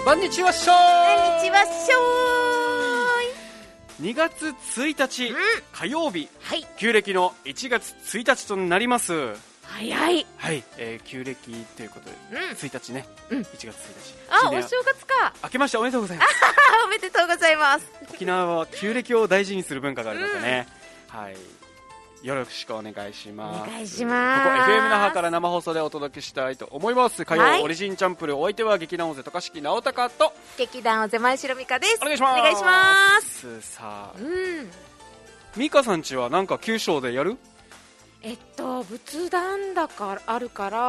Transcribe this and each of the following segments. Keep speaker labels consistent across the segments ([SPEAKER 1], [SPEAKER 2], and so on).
[SPEAKER 1] こんにちはっしょー
[SPEAKER 2] こんにちはっしょ
[SPEAKER 1] ーい。2月1日、火曜日、
[SPEAKER 2] はい、
[SPEAKER 1] 旧暦の1月1日となります。
[SPEAKER 2] 早い。
[SPEAKER 1] はい、旧暦ということで、1日ね、1月1日。
[SPEAKER 2] あ、お正月か。
[SPEAKER 1] 明けましておめでとうございます。
[SPEAKER 2] おめでとうございます。
[SPEAKER 1] 沖縄は旧暦を大事にする文化がありますね。はい。よろしくお願いします。
[SPEAKER 2] お願いします。
[SPEAKER 1] ここ FM 那覇から生放送でお届けしたいと思います。火曜、オリジンチャンプル、お相手は劇団大勢渡嘉敷直隆と
[SPEAKER 2] 劇団大勢前城美香です。
[SPEAKER 1] お願いします。
[SPEAKER 2] お願いします。
[SPEAKER 1] さあ、美香さんちはなんか旧正でやる？
[SPEAKER 2] 仏壇だからあるから、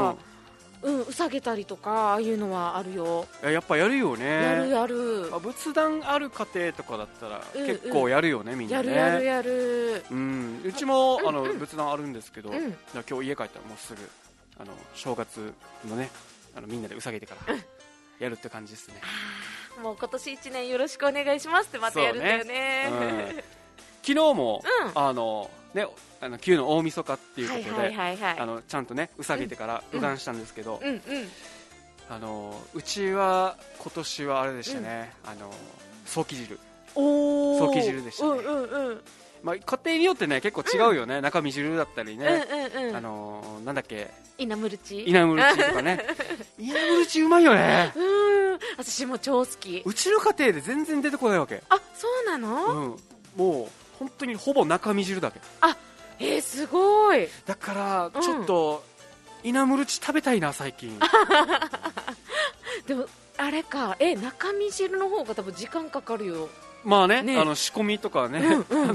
[SPEAKER 2] うさげたりとかああいうのはあるよ。
[SPEAKER 1] やっぱやるよね。
[SPEAKER 2] やるやる。
[SPEAKER 1] 仏壇ある家庭とかだったら結構やるよね、みんなね。
[SPEAKER 2] やる。
[SPEAKER 1] うちも仏壇あるんですけど、今日家帰ったらもうすぐ正月のねみんなでうさげてからやるって感じですね。
[SPEAKER 2] もう今年1年よろしくお願いしますってまたやるんだよね。
[SPEAKER 1] 昨日も旧の大晦日っていうことでちゃんとねうさげてからうがんしたんですけど、うちは今年はあれでしたね、ソーキ汁でしたね。まあ、家庭によってね結構違うよね、中身汁だったりね、なんだっけ、
[SPEAKER 2] イナムルチ
[SPEAKER 1] とかねイナムルチうまいよね。
[SPEAKER 2] 私も超好き。
[SPEAKER 1] うちの家庭で全然出てこないわけ。
[SPEAKER 2] あ、そうなの？
[SPEAKER 1] もう本当にほぼ中身汁だけ。
[SPEAKER 2] すごい。
[SPEAKER 1] だからちょっとイナムルチ食べたいな最近。
[SPEAKER 2] でもあれか、中身汁の方が多分時間かかるよ。
[SPEAKER 1] まあね、仕込みとかね、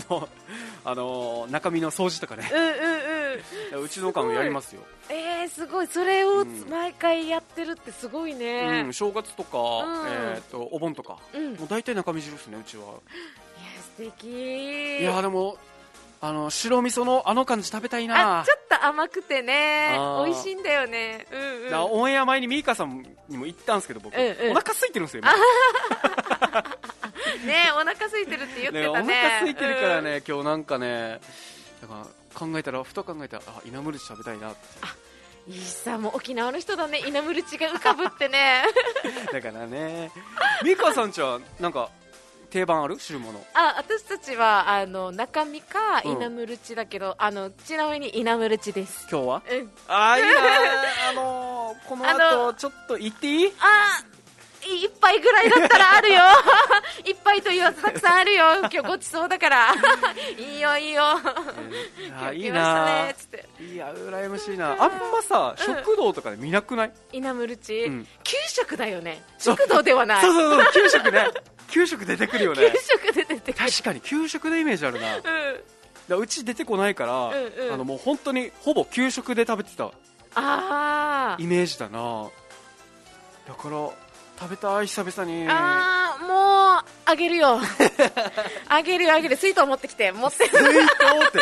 [SPEAKER 1] 中身の掃除とかね、うちのおかんもやりますよ。
[SPEAKER 2] すごい。それを毎回やってるってすごいね。
[SPEAKER 1] 正月とか、お盆とか、もう大体中身汁ですね、うちは。いや
[SPEAKER 2] 素敵。
[SPEAKER 1] いやでも白味噌の感じ食べたいな。
[SPEAKER 2] ちょっと甘くてね、美味しいんだよね。
[SPEAKER 1] オンエア前にミーカさんにも言ったんですけど、僕、お腹空いてるんですよ。
[SPEAKER 2] ね、お腹空いてるって言ってたね。
[SPEAKER 1] お腹空いてるからね、今日なんかね、だからふと考えたら、イナムルチ食べたいなって。
[SPEAKER 2] いいさ、もう沖縄の人だね、イナムルチが浮かぶってね。
[SPEAKER 1] だからね、ミカさんちはなんか定番ある汁物？
[SPEAKER 2] 私たちは中身かイナムルチだけど、ちなみにイナムルチです。
[SPEAKER 1] 今日は？いいな。この後ちょっと行っていい？
[SPEAKER 2] 一杯ぐらいだったらあるよ。一杯と言わずたくさんあるよ。今日ごちそうだから。いいよ。いいな。
[SPEAKER 1] いや、羨ましいな。あんまさ、食堂とかで見なくない？
[SPEAKER 2] イナムルチ、給食だよね。食堂ではない。
[SPEAKER 1] そう給食ね。給食出てくるよね。
[SPEAKER 2] 給食で出てくる。
[SPEAKER 1] 確かに給食のイメージあるな。うち出てこないから、もう本当にほぼ給食で食べてたイメージだな。だから食べたい、久々に。
[SPEAKER 2] もうあげるよ。あげる。水筒持ってきて。
[SPEAKER 1] 水筒って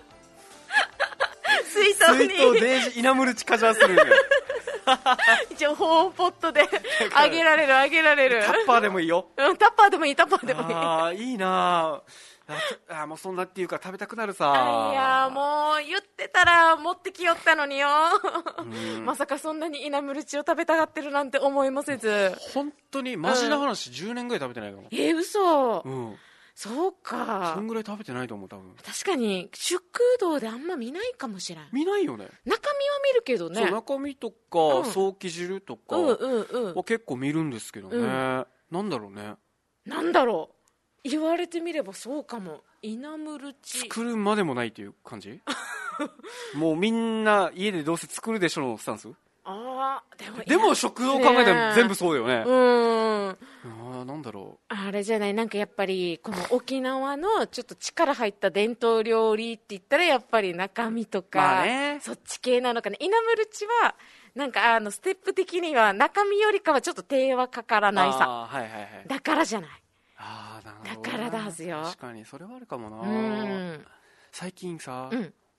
[SPEAKER 2] 水筒
[SPEAKER 1] デージイナムルチカジャーするんや。
[SPEAKER 2] 一応ホーポットであげられる。
[SPEAKER 1] タッパーでもいいよ。
[SPEAKER 2] タッパーでもいい。
[SPEAKER 1] いいな。もうそんなっていうか食べたくなるさ。
[SPEAKER 2] いやもう言ってたら持ってきよったのによ。まさかそんなにイナムルチを食べたがってるなんて思いもせず。
[SPEAKER 1] 本当にマジな話、10年ぐらい食べてないかも。
[SPEAKER 2] 嘘。そうか。
[SPEAKER 1] そんぐらい食べてないと思う、多分。
[SPEAKER 2] 確かに食堂であんま見ないかもしれん。
[SPEAKER 1] 見ないよね。
[SPEAKER 2] 中身は見るけどね。
[SPEAKER 1] そう、中身とかソーキ汁とかは結構見るんですけどね。なんだろうね。
[SPEAKER 2] 言われてみればそうかも。イナムルチ
[SPEAKER 1] 作るまでもないっていう感じ。もうみんな家でどうせ作るでしょのスタンス。でも食堂考えたら全部そうだよね。なんだろう、
[SPEAKER 2] あれじゃない、なんかやっぱりこの沖縄のちょっと力入った伝統料理って言ったらやっぱり中身とか、そっち系なのかね。イナムルチはなんかステップ的には中身よりかはちょっと手はかからないさ。だからじゃない。だからだはずよ。
[SPEAKER 1] 確かにそれはあるかもな。最近さ、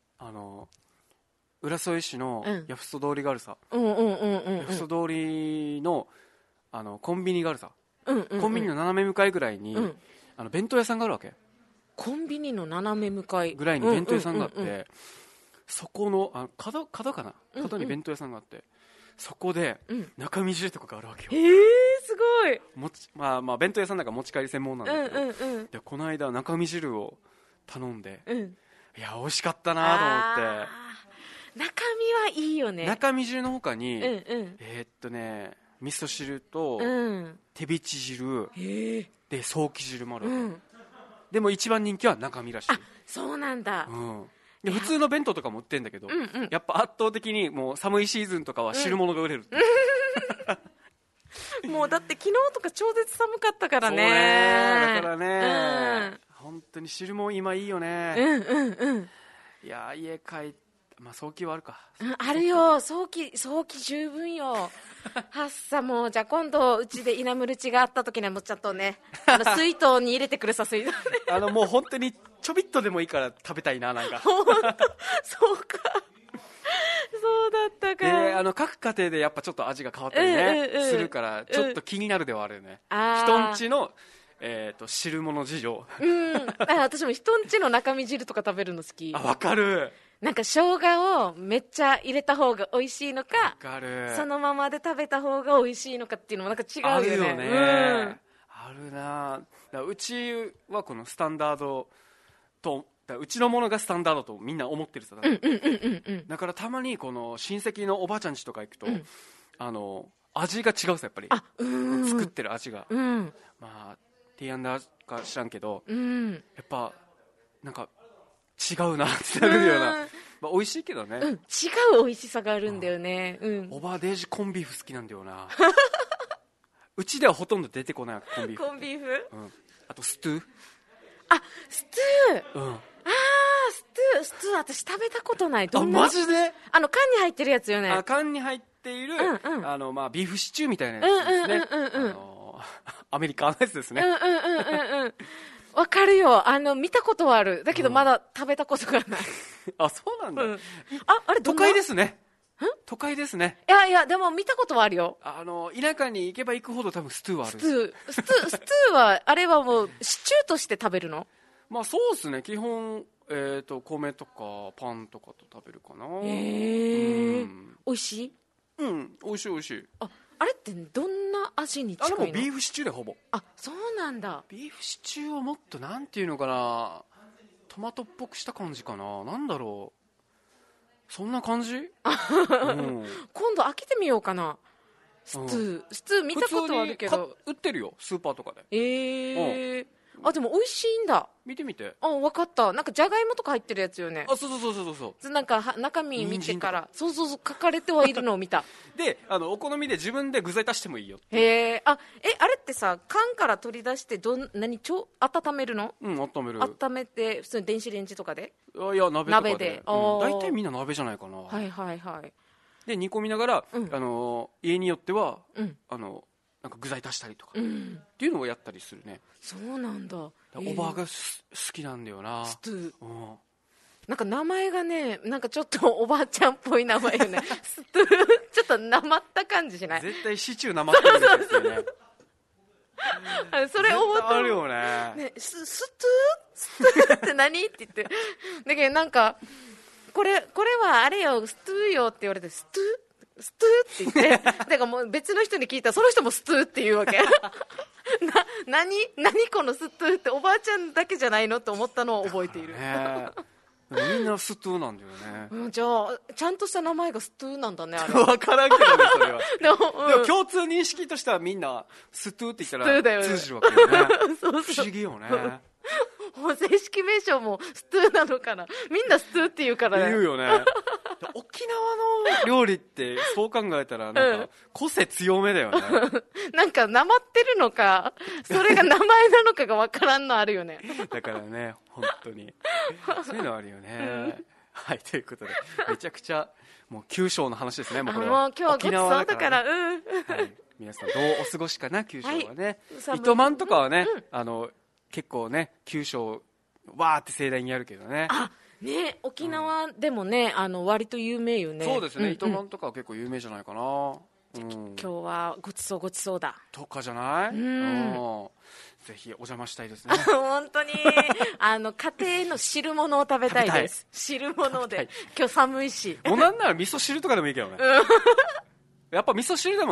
[SPEAKER 1] 浦添市のヤフスト通りがあるさ。ヤフスト通りのコンビニがあるさ。コンビニの斜め向かいぐらいに弁当屋さんがあるわけ。
[SPEAKER 2] コンビニの斜め向かい
[SPEAKER 1] ぐらいに弁当屋さんがあって、そこの角かな、角に弁当屋さんがあって、そこで中身汁とかがあるわけよ。
[SPEAKER 2] すすごい。
[SPEAKER 1] まあ弁当屋さんだから持ち帰り専門なんだけど、でこの間中身汁を頼んで、いや美味しかったなと思って。
[SPEAKER 2] 中身はいいよね。
[SPEAKER 1] 中身汁の他に、味噌汁と、手びち汁でソーキ汁もある、でも一番人気は中身らしい。
[SPEAKER 2] そうなんだ。
[SPEAKER 1] で普通の弁当とかも売ってるんだけど、やっぱ圧倒的にもう寒いシーズンとかは汁物が売れる、
[SPEAKER 2] もうだって昨日とか超絶寒かったからね。
[SPEAKER 1] だからね、本当に汁も今いいよね。いや家帰って、早期はあるか、
[SPEAKER 2] あるよ。早期十分よ。はっさ、もうじゃあ今度うちで稲むるちがあった時にはもうちゃんとね、水筒に入れてくれさ、水筒ね。
[SPEAKER 1] もう本当にちょびっとでもいいから食べたいな、なんか。
[SPEAKER 2] 本当そうか。そうだったか。
[SPEAKER 1] 各家庭でやっぱちょっと味が変わったりね、するからちょっと気になるではあるよね。人んちの汁物事情。
[SPEAKER 2] 私も人んちの中身汁とか食べるの好き。
[SPEAKER 1] わかる。
[SPEAKER 2] なんか生姜をめっちゃ入れた方が美味しいのか、
[SPEAKER 1] わかる。
[SPEAKER 2] そのままで食べた方が美味しいのかっていうのもなんか違うよね。
[SPEAKER 1] あるよね。あるな。うちはこのスタンダードと、うちのものがスタンダードとみんな思ってるさ。だからたまにこの親戚のおばあちゃん家とか行くと、味が違うさ、やっぱり。作ってる味が。まあ提案だか知らんけど、やっぱなんか違うなってなるような。美味しいけどね。
[SPEAKER 2] 違う美味しさがあるんだよね。
[SPEAKER 1] おばあデージコンビーフ好きなんだよな。うちではほとんど出てこないコンビーフ。
[SPEAKER 2] コンビーフ？
[SPEAKER 1] あとストゥー。
[SPEAKER 2] ストゥー。ストゥー私食べたことない。どんな？
[SPEAKER 1] マジで？
[SPEAKER 2] 缶に入ってるやつよね。
[SPEAKER 1] 缶に入っているビーフシチューみたいなやつですね。アメリカのやつですね。
[SPEAKER 2] わかるよ。見たことはある。だけどまだ食べたことがない。
[SPEAKER 1] そうなんだ。
[SPEAKER 2] あれ
[SPEAKER 1] 都会ですね。都会ですね。
[SPEAKER 2] いやでも見たことはあるよ。
[SPEAKER 1] 田舎に行けば行くほど多分ストゥーはある。
[SPEAKER 2] ストゥーはあれはもうシチューとして食べるの？
[SPEAKER 1] そうですね。基本米とかパンとかと食べるかな。
[SPEAKER 2] 美味しい？
[SPEAKER 1] 美味しい美味しい。
[SPEAKER 2] あれってどんな味に近いの？
[SPEAKER 1] もビーフシチューでほぼ。
[SPEAKER 2] そうなんだ。
[SPEAKER 1] ビーフシチューをもっとなんていうのかな、トマトっぽくした感じかな。なんだろう、そんな感じ。
[SPEAKER 2] 今度開けてみようかな。ストゥー見たことはあるけど
[SPEAKER 1] 売ってるよ、スーパーとかで。
[SPEAKER 2] でも美味しいんだ。
[SPEAKER 1] 見てみて。
[SPEAKER 2] 分かった。なんかじゃがいもとか入ってるやつよね。
[SPEAKER 1] そう
[SPEAKER 2] なんか中身見てからそう書かれてはいるのを見た。
[SPEAKER 1] でお好みで自分で具材足してもいいよ。
[SPEAKER 2] あれってさ、缶から取り出して温めるの？
[SPEAKER 1] 温める。
[SPEAKER 2] 温めて普通に電子レンジとかで？
[SPEAKER 1] いや鍋で。大体みんな鍋じゃないかな。
[SPEAKER 2] はい
[SPEAKER 1] で煮込みながら、家によってはなんか具材足したりとか、っていうのをやったりするね。
[SPEAKER 2] そうなんだ。お
[SPEAKER 1] ばあが好きなんだよな、
[SPEAKER 2] ストゥー。なんか名前がね、なんかちょっとおばあちゃんっぽい名前よね。ストゥー、ちょっとなまった感じしない？
[SPEAKER 1] 絶対シチューなまってるんですよね。
[SPEAKER 2] それ思った。
[SPEAKER 1] あるよね。
[SPEAKER 2] ストゥーって何って言って。だけどなんかこれはあれよ、ストゥーよって言われて、ストゥーって言って、だからもう別の人に聞いたらその人もストゥーって言うわけ。何このストゥーっておばあちゃんだけじゃないのと思ったのを覚えている。
[SPEAKER 1] みんなストゥーなんだよね。
[SPEAKER 2] じゃあちゃんとした名前がストゥーなんだね、あれ。
[SPEAKER 1] 分からんけどね、それは。でも共通認識としてはみんなストゥーって言ったら通じるわけよね。不思議よね。
[SPEAKER 2] 正式名称もストゥーなのかな。みんなストゥーって言うからね。
[SPEAKER 1] 言うよね。沖縄の料理ってそう考えたらなんか個性強めだよね。
[SPEAKER 2] なんかなまってるのかそれが名前なのかが分からんのあるよね。
[SPEAKER 1] だからね、本当にそういうのあるよね。はい、ということでめちゃくちゃもう九州の話ですね。もうこれは
[SPEAKER 2] もう今日はごちそうだから。
[SPEAKER 1] 皆さんどうお過ごしかな、九州はね。糸満とかはね、結構ね、九州わーって盛大にやるけどね。
[SPEAKER 2] 沖縄でもね、割と有名よね。
[SPEAKER 1] そうですね、糸満とかは結構有名じゃないかな。
[SPEAKER 2] 今日はごちそうだ
[SPEAKER 1] とかじゃない？ぜひお邪魔したいですね。
[SPEAKER 2] 本当に家庭の汁物を食べたいです。汁物で今日寒いし、
[SPEAKER 1] もうなんなら味噌汁とかでもいいけどね。やっぱ味噌汁でもね、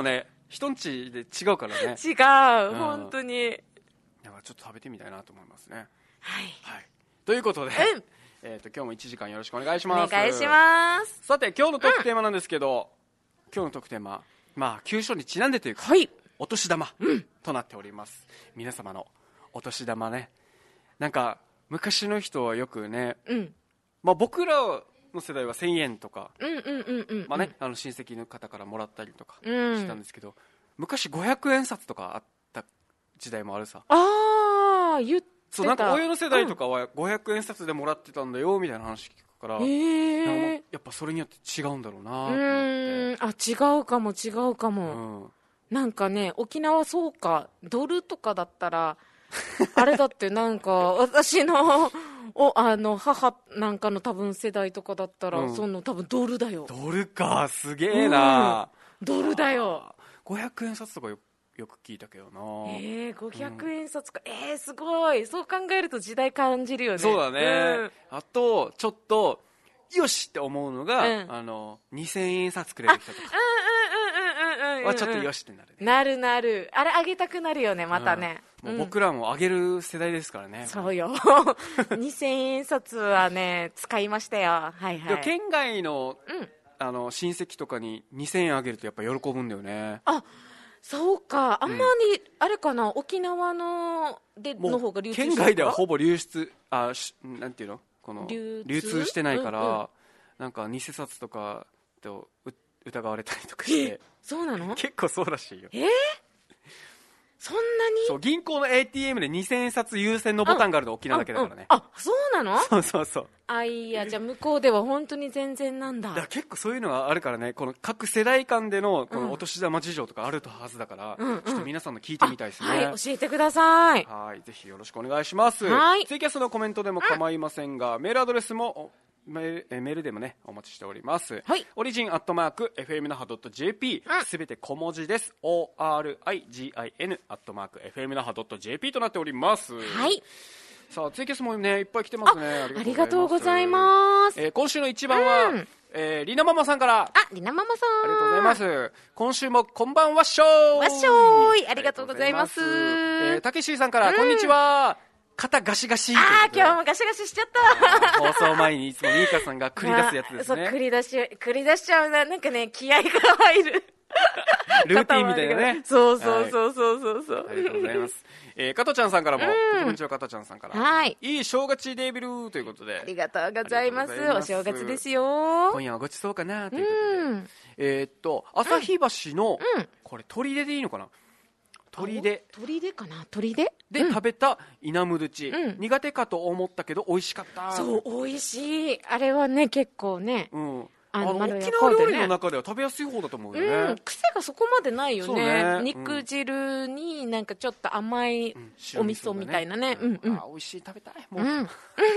[SPEAKER 1] 人んちで違うからね。
[SPEAKER 2] 違う、本当に。
[SPEAKER 1] ちょっと食べてみたいなと思いますね。
[SPEAKER 2] はい。
[SPEAKER 1] ということで、今日も1時間よろしくお願いします。
[SPEAKER 2] お願いします。
[SPEAKER 1] さて、今日のトークテーマなんですけど、今日のトークテーマ、旧書にちなんでというか、お年玉となっております。皆様のお年玉ね。なんか、昔の人はよくね、僕らの世代は1000円とか、親戚の方からもらったりとかしたんですけど、昔500円札とかあった時代もあるさ。
[SPEAKER 2] 言ってた。
[SPEAKER 1] そう、なんか親の世代とかは500円札でもらってたんだよみたいな話聞くから、やっぱそれによって違うんだろうなと思って。
[SPEAKER 2] 違うかも、なんかね、沖縄そうか、ドルとかだったらあれだってなんか私の母なんかの多分世代とかだったら、その多分ドルだよ。
[SPEAKER 1] ドルか、すげえな。
[SPEAKER 2] ドルだよ。
[SPEAKER 1] 500円札とかよく聞いたけどな。
[SPEAKER 2] 500円札か。すごい。そう考えると時代感じるよね。
[SPEAKER 1] そうだね。あとちょっとよしって思うのが、2000円札くれる人とかはちょっとよしってなるね。
[SPEAKER 2] なる。あれあげたくなるよね、またね。
[SPEAKER 1] もう僕らもあげる世代ですからね。
[SPEAKER 2] そうよ。2000円札はね、使いましたよ。
[SPEAKER 1] 県外の親戚とかに2000円あげるとやっぱ喜ぶんだよね。
[SPEAKER 2] そうか。あんまりあれかな、沖縄の方が流通してる。
[SPEAKER 1] 県外ではほぼなんていうの、この流通してないから、なんか偽札とかと疑われたりとかして。
[SPEAKER 2] そうなの？
[SPEAKER 1] 結構そうらしいよ。
[SPEAKER 2] そんなに？
[SPEAKER 1] そう、銀行の ATM で2000円札優先のボタンがあるの沖縄だけだからね。
[SPEAKER 2] そうなの？
[SPEAKER 1] そう。じ
[SPEAKER 2] ゃあ向こうでは本当に全然なんだ。
[SPEAKER 1] 結構そういうのがあるからね、この各世代間でのこのお年玉事情とかあるはずだから、ちょっと皆さんの聞いてみたいですね。
[SPEAKER 2] 教えてください。
[SPEAKER 1] ぜひよろしくお願いします。ツイキャスのコメントでも構いませんが、メールアドレスもメールでもねお待ちしております。オリジン@fmnaha.jp すべて小文字です。ORIGIN @fmnaha.jp となっております。さあツイキャスもねいっぱい来てますね。
[SPEAKER 2] ありがとうございます。
[SPEAKER 1] 今週の一番は、りなママさんから。
[SPEAKER 2] りなママさん、
[SPEAKER 1] ありがとうございます。今週もこんばんはっしょ
[SPEAKER 2] ー。ありがとうございます。
[SPEAKER 1] たけしーさんから、こんにちは。肩ガシガシ。
[SPEAKER 2] 今日もガシガシしちゃった。
[SPEAKER 1] 放送前にいつもミーカさんが繰り出すやつですね。
[SPEAKER 2] 繰り出しちゃうな。なんかね、気合が入る。
[SPEAKER 1] ルーティンみたいなね。
[SPEAKER 2] そう。あ
[SPEAKER 1] りがとうございます。加トちゃんさんからも、こんにちは、加トちゃんさんから。いい正月デビルーということで。
[SPEAKER 2] ありがとうございます。お正月ですよ。
[SPEAKER 1] 今夜はごちそうかなということで。旭橋の、これ、砦でいいのかな？砦
[SPEAKER 2] かな？砦で
[SPEAKER 1] 食べたイナムドゥチ、苦手かと思ったけど美味しかった。
[SPEAKER 2] そう、美味しい。あれはね、結構ね、
[SPEAKER 1] 沖縄料理の中では食べやすい方だと思うよね。
[SPEAKER 2] 癖がそこまでないよね。肉汁になんかちょっと甘いお味噌みたいなね。
[SPEAKER 1] 美味しい、食べたいもう。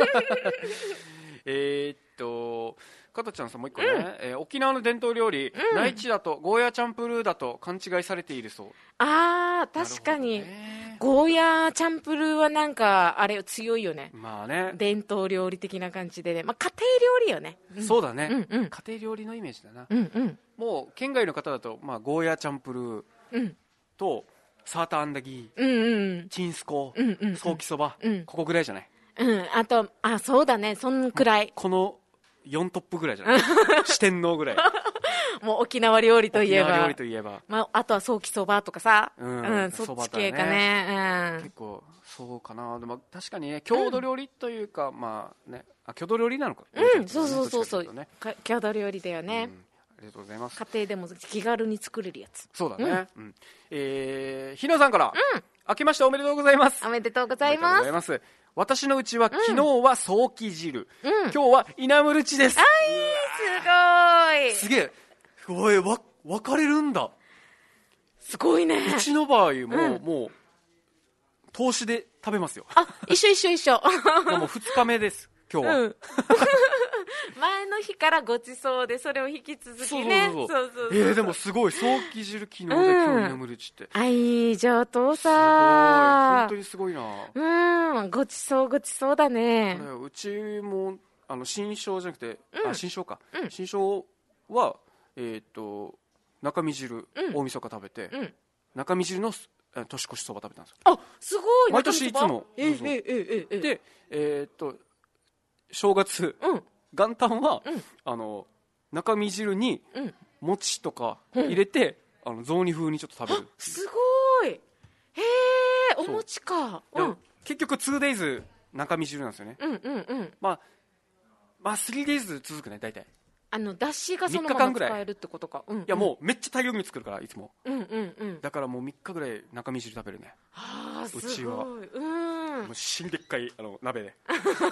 [SPEAKER 1] 加トちゃんさんもう一個ね、沖縄の伝統料理、内地だとゴーヤーチャンプルーだと勘違いされているそう。
[SPEAKER 2] 確かにゴーヤーチャンプルーはなんかあれ強いよね。伝統料理的な感じでね、家庭料理よね。
[SPEAKER 1] そうだね、家庭料理のイメージだな。もう県外の方だとゴーヤーチャンプルーとサーターアンダギー、チンスコ、ソーキそば、ここぐらいじゃない？
[SPEAKER 2] あとそうだね、そんくらい。
[SPEAKER 1] この4トップぐらいじゃない？四天王ぐらい。
[SPEAKER 2] もう沖縄料理といえば。
[SPEAKER 1] 沖縄料理といえば。
[SPEAKER 2] あとはソーキそばとかさ。そっち系かね。
[SPEAKER 1] 結構そうかな。でも確かにね、郷土料理というか、郷土料理なのか。
[SPEAKER 2] そう。郷土料理だよね。
[SPEAKER 1] ありがとうございます。
[SPEAKER 2] 家庭でも気軽に作れるやつ。
[SPEAKER 1] そうだね。ひなさんから、明けましておめでとうございます。
[SPEAKER 2] おめでとうございます。
[SPEAKER 1] 私のうちは昨日はソーキ汁、今日はイナムルチです。
[SPEAKER 2] す
[SPEAKER 1] げえ。おい、分かれるんだ。
[SPEAKER 2] すごいね。
[SPEAKER 1] うちの場合もう投資で食べますよ。
[SPEAKER 2] 一緒。
[SPEAKER 1] もう2日目です今日は。
[SPEAKER 2] 前の日からごちそうでそれを引き続きね。
[SPEAKER 1] でもすごい、ソーキ汁昨日で今日イナムルチって。
[SPEAKER 2] 上等さ。
[SPEAKER 1] 本当にすごいな。
[SPEAKER 2] ごちそうだね。
[SPEAKER 1] うちも新章じゃなくて新章か。新章は中身汁、大晦日食べて、中身汁の年越しそば食べたんですよ。
[SPEAKER 2] あ、すごい。
[SPEAKER 1] 毎年いつも。で、正月、元旦は、中身汁に餅とか入れて、雑煮風にちょっと食べる。
[SPEAKER 2] すごい。へえ、お餅か。
[SPEAKER 1] 結局 2days 中身汁なんですよね。まあ 3days 続くね、大体。
[SPEAKER 2] だしがそのまま使えるってことか。
[SPEAKER 1] いや、もうめっちゃ大量に作るから、いつも。だからもう3日ぐらい中身汁食べるね。うちは。もう死んでっかい鍋で。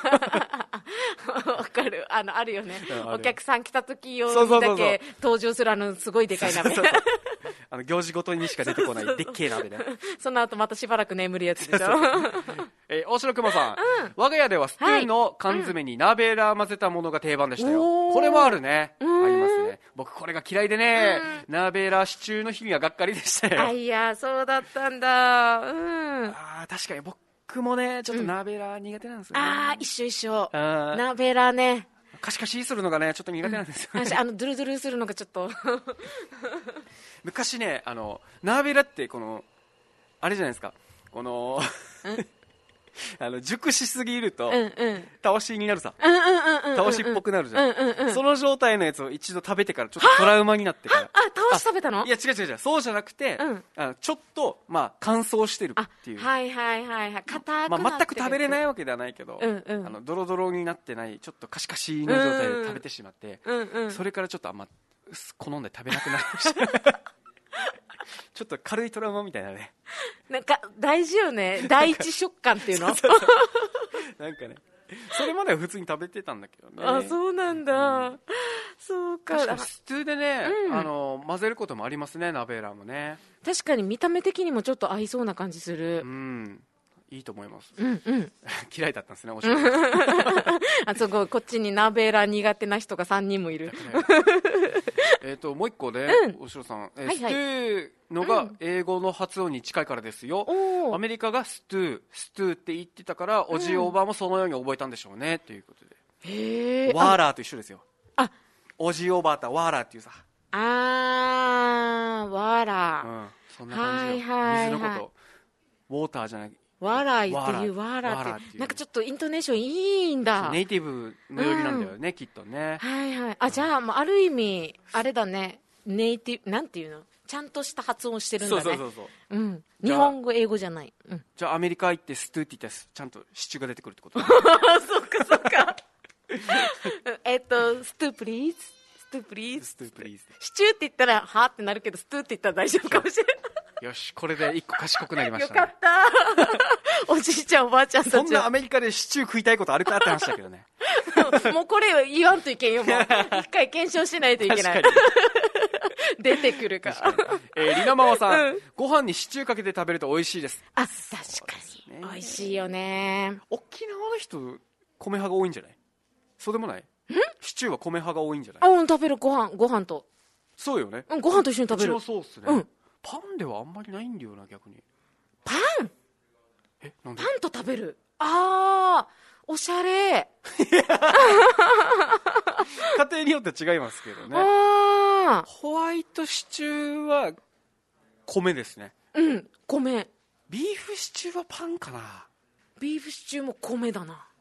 [SPEAKER 2] わかる。あるよね。お客さん来た時用にだけ登場するすごいでかい鍋。
[SPEAKER 1] 行事ごとにしか出てこないでっけえ鍋ね。
[SPEAKER 2] その後またしばらく眠るやつでしょ。
[SPEAKER 1] 大城熊さん、我が家ではステューの缶詰にナーベーラー混ぜたものが定番でしたよ。これもあるね。ありますね。僕これが嫌いでね、ナーベーラーシチューの日にはがっかりでしたよ。
[SPEAKER 2] いや、そうだったんだ。
[SPEAKER 1] 確かに僕もね、ちょっとナーベーラー苦手なんですよね。
[SPEAKER 2] 一緒。ナーベーラーね。
[SPEAKER 1] カシカシするのがね、ちょっと苦手なんですよね。
[SPEAKER 2] ドゥルドゥルするのがちょっと。
[SPEAKER 1] 昔ね、ナーベーラってあれじゃないですか、熟しすぎるとたわしになるさ、たわしっぽくなるじゃん。その状態のやつを一度食べてからちょっとトラウマになってから。
[SPEAKER 2] たわし食べたの？
[SPEAKER 1] いや、違う、そうじゃなくて、ちょっと乾燥してるっていう。
[SPEAKER 2] 硬くなって
[SPEAKER 1] 全く食べれないわけではないけど、ドロドロになってない、ちょっとカシカシの状態で食べてしまって、それからちょっと好んで食べなくなりました。ちょっと軽いトラウマみたいなね。
[SPEAKER 2] なんか大事よね、第一食感っていうの。なんか
[SPEAKER 1] ね、それまでは普通に食べてたんだけどね。
[SPEAKER 2] そうなんだ。そうか。
[SPEAKER 1] 確かにスツーでね、混ぜることもありますね、ナベーラーもね。
[SPEAKER 2] 確かに見た目的にもちょっと合いそうな感じする。
[SPEAKER 1] いいと思います。
[SPEAKER 2] 嫌
[SPEAKER 1] いだったんですね、おしろ。
[SPEAKER 2] こっちにナベーラー苦手な人が3人もいる。
[SPEAKER 1] もう一個ね、おしろさん、ストゥーのが英語の発音に近いからですよ。アメリカがストゥーって言ってたから、おじいおばあもそのように覚えたんでしょうね、ということで。ワーラーと一緒ですよ。おじいおばあとワーラーっていうさ。
[SPEAKER 2] ワーラー。
[SPEAKER 1] そんな感じよ。水のこと。ウォーターじゃない。
[SPEAKER 2] ワライっていうワラってなんかちょっとイントネーションいいんだ。
[SPEAKER 1] ネイティブのよりなんだよね、きっとね。
[SPEAKER 2] じゃあある意味あれだね、ネイティブなんていうの、ちゃんとした発音してるんだね。そう日本語英語じゃない。
[SPEAKER 1] じゃあアメリカ行ってストゥーって言ったらちゃんとシチューが出てくるってこと？
[SPEAKER 2] そっか。ストゥープリーズ。ストゥープリーズ。シチューって言ったらはーってなるけど、ストゥーって言ったら大丈夫かもしれない。
[SPEAKER 1] よし、これで一個賢くなりましたね。
[SPEAKER 2] よかったおじいちゃんおばあちゃんたちは
[SPEAKER 1] そんなアメリカでシチュー食いたいことあるかって話だけどね。
[SPEAKER 2] もうこれ言わんといけんよ。もう一回検証しないといけない。出てくるから。
[SPEAKER 1] リナママさん、ご飯にシチューかけて食べると美味しいです。
[SPEAKER 2] 確かに美味しいよね。
[SPEAKER 1] 沖縄の人米派が多いんじゃない？そうでもない？シチューは米派が多いんじゃない？
[SPEAKER 2] 食べる。ご飯と。
[SPEAKER 1] そうよね。
[SPEAKER 2] ご飯と一緒に食べる。
[SPEAKER 1] うちもそうっすね。パンではあんまりないんだよな、逆に。
[SPEAKER 2] パン？
[SPEAKER 1] なんで？
[SPEAKER 2] パンと食べる。おしゃれ。
[SPEAKER 1] 家庭によって違いますけどね。ホワイトシチューは米ですね。
[SPEAKER 2] 米。
[SPEAKER 1] ビーフシチューはパンかな。
[SPEAKER 2] ビーフシチューも米だな。